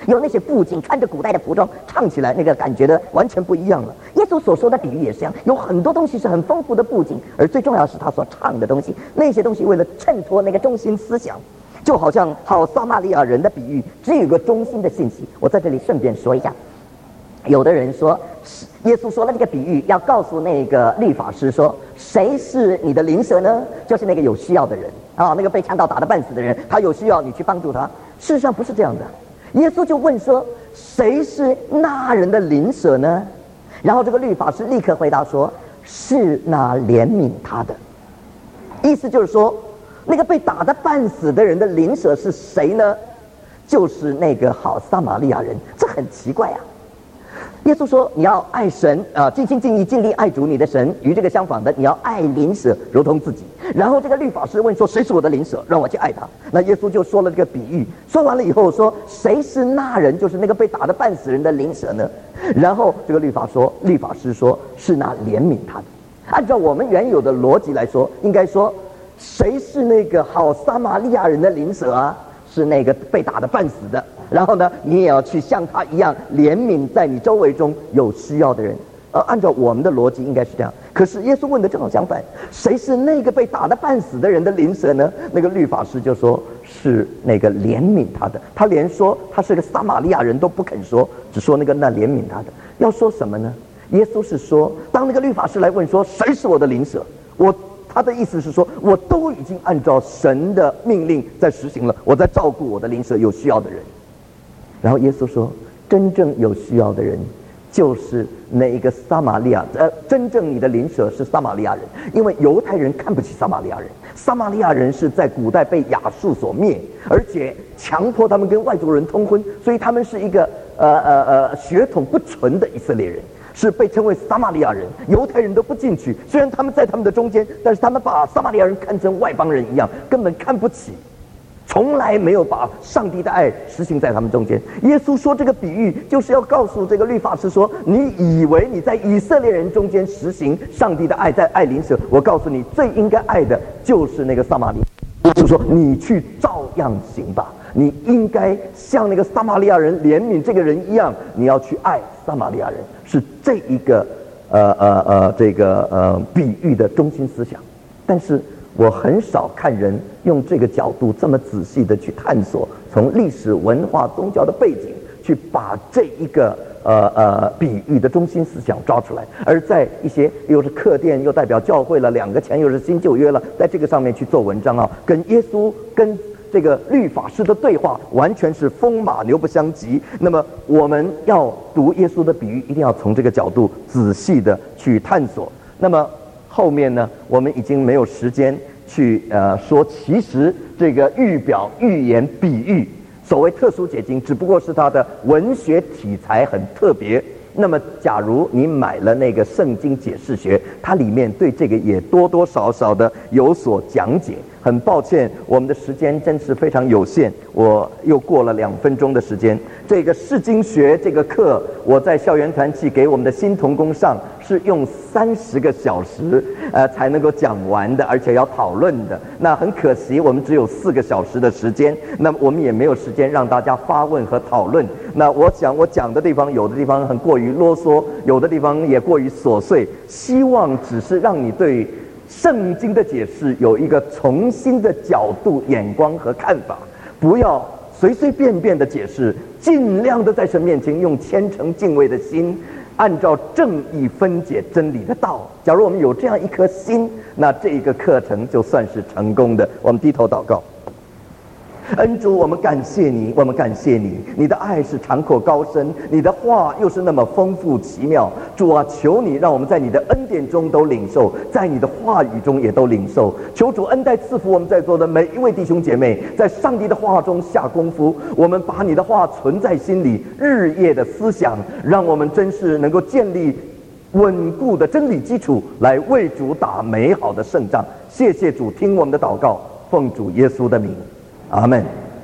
有那些布景，穿着古代的服装，唱起来那个感觉的完全不一样了。耶稣所说的比喻也是这样，有很多东西是很丰富的布景，而最重要的是他所唱的东西，那些东西为了衬托那个中心思想，就好像好撒玛利亚人的比喻，只有一个中心的信息。我在这里顺便说一下，有的人说，耶稣说了这个比喻，要告诉那个律法师说，谁是你的邻舍呢？就是那个有需要的人啊，那个被强盗打得半死的人，他有需要你去帮助他。事实上不是这样的，耶稣就问说，谁是那人的邻舍呢？然后这个律法师立刻回答说，是那怜悯他的。意思就是说，那个被打得半死的人的邻舍是谁呢？就是那个好撒玛利亚人。这很奇怪啊。耶稣说你要爱神啊，尽心尽意尽力爱主你的神。与这个相反的，你要爱邻舍如同自己。然后这个律法师问说，谁是我的邻舍？让我去爱他。那耶稣就说了这个比喻，说完了以后说，谁是那人？就是那个被打得半死人的邻舍呢？然后这个律法说，律法师说是那怜悯他的。按照我们原有的逻辑来说，应该说谁是那个好撒玛利亚人的邻舍啊？是那个被打得半死的。然后呢，你也要去像他一样怜悯在你周围中有需要的人。呃，按照我们的逻辑应该是这样。可是耶稣问的正好相反，谁是那个被打得半死的人的邻舍呢？那个律法师就说是那个怜悯他的。他连说他是个撒玛利亚人都不肯说，只说那个那怜悯他的。要说什么呢？耶稣是说，当那个律法师来问说谁是我的邻舍，我他的意思是说，我都已经按照神的命令在实行了，我在照顾我的邻舍有需要的人。然后耶稣说，真正有需要的人就是那一个撒玛利亚，呃，真正你的邻舍是撒玛利亚人，因为犹太人看不起撒玛利亚人。撒玛利亚人是在古代被亚述所灭，而且强迫他们跟外族人通婚，所以他们是一个呃呃呃血统不纯的以色列人，是被称为撒玛利亚人。犹太人都不进去，虽然他们在他们的中间，但是他们把撒玛利亚人看成外邦人一样，根本看不起。从来没有把上帝的爱实行在他们中间。耶稣说这个比喻就是要告诉这个律法师说，你以为你在以色列人中间实行上帝的爱，在爱邻舍，我告诉你最应该爱的就是那个撒玛利亚。就是说你去照样行吧，你应该像那个撒玛利亚人怜悯这个人一样，你要去爱撒玛利亚人，是这一个呃呃呃这个呃比喻的中心思想。但是我很少看人用这个角度这么仔细的去探索，从历史文化宗教的背景去把这一个呃呃比喻的中心思想抓出来，而在一些又是客店又代表教会了，两个前又是新旧约了，在这个上面去做文章啊，跟耶稣跟这个律法师的对话完全是风马牛不相及。那么我们要读耶稣的比喻，一定要从这个角度仔细的去探索。那么后面呢，我们已经没有时间去呃说，其实这个预表、预言、比喻，所谓特殊解经，只不过是它的文学题材很特别。那么，假如你买了那个圣经解释学，它里面对这个也多多少少的有所讲解。很抱歉，我们的时间真是非常有限，我又过了两分钟的时间。这个释经学这个课，我在校园团契给我们的新同工上是用三十个小时呃才能够讲完的，而且要讨论的。那很可惜，我们只有四个小时的时间，那么我们也没有时间让大家发问和讨论。那我想我讲的地方，有的地方很过于啰嗦，有的地方也过于琐碎，希望只是让你对圣经的解释有一个重新的角度、眼光和看法，不要随随便便的解释，尽量的在神面前用虔诚敬畏的心，按照正义分解真理的道。假如我们有这样一颗心，那这一个课程就算是成功的。我们低头祷告。恩主，我们感谢你，我们感谢你，你的爱是长阔高深，你的话又是那么丰富奇妙。主啊，求你让我们在你的恩典中都领受，在你的话语中也都领受。求主恩待赐福我们在座的每一位弟兄姐妹，在上帝的话中下功夫，我们把你的话存在心里，日夜的思想，让我们真是能够建立稳固的真理基础，来为主打美好的胜仗。谢谢主，听我们的祷告，奉主耶稣的名，阿们。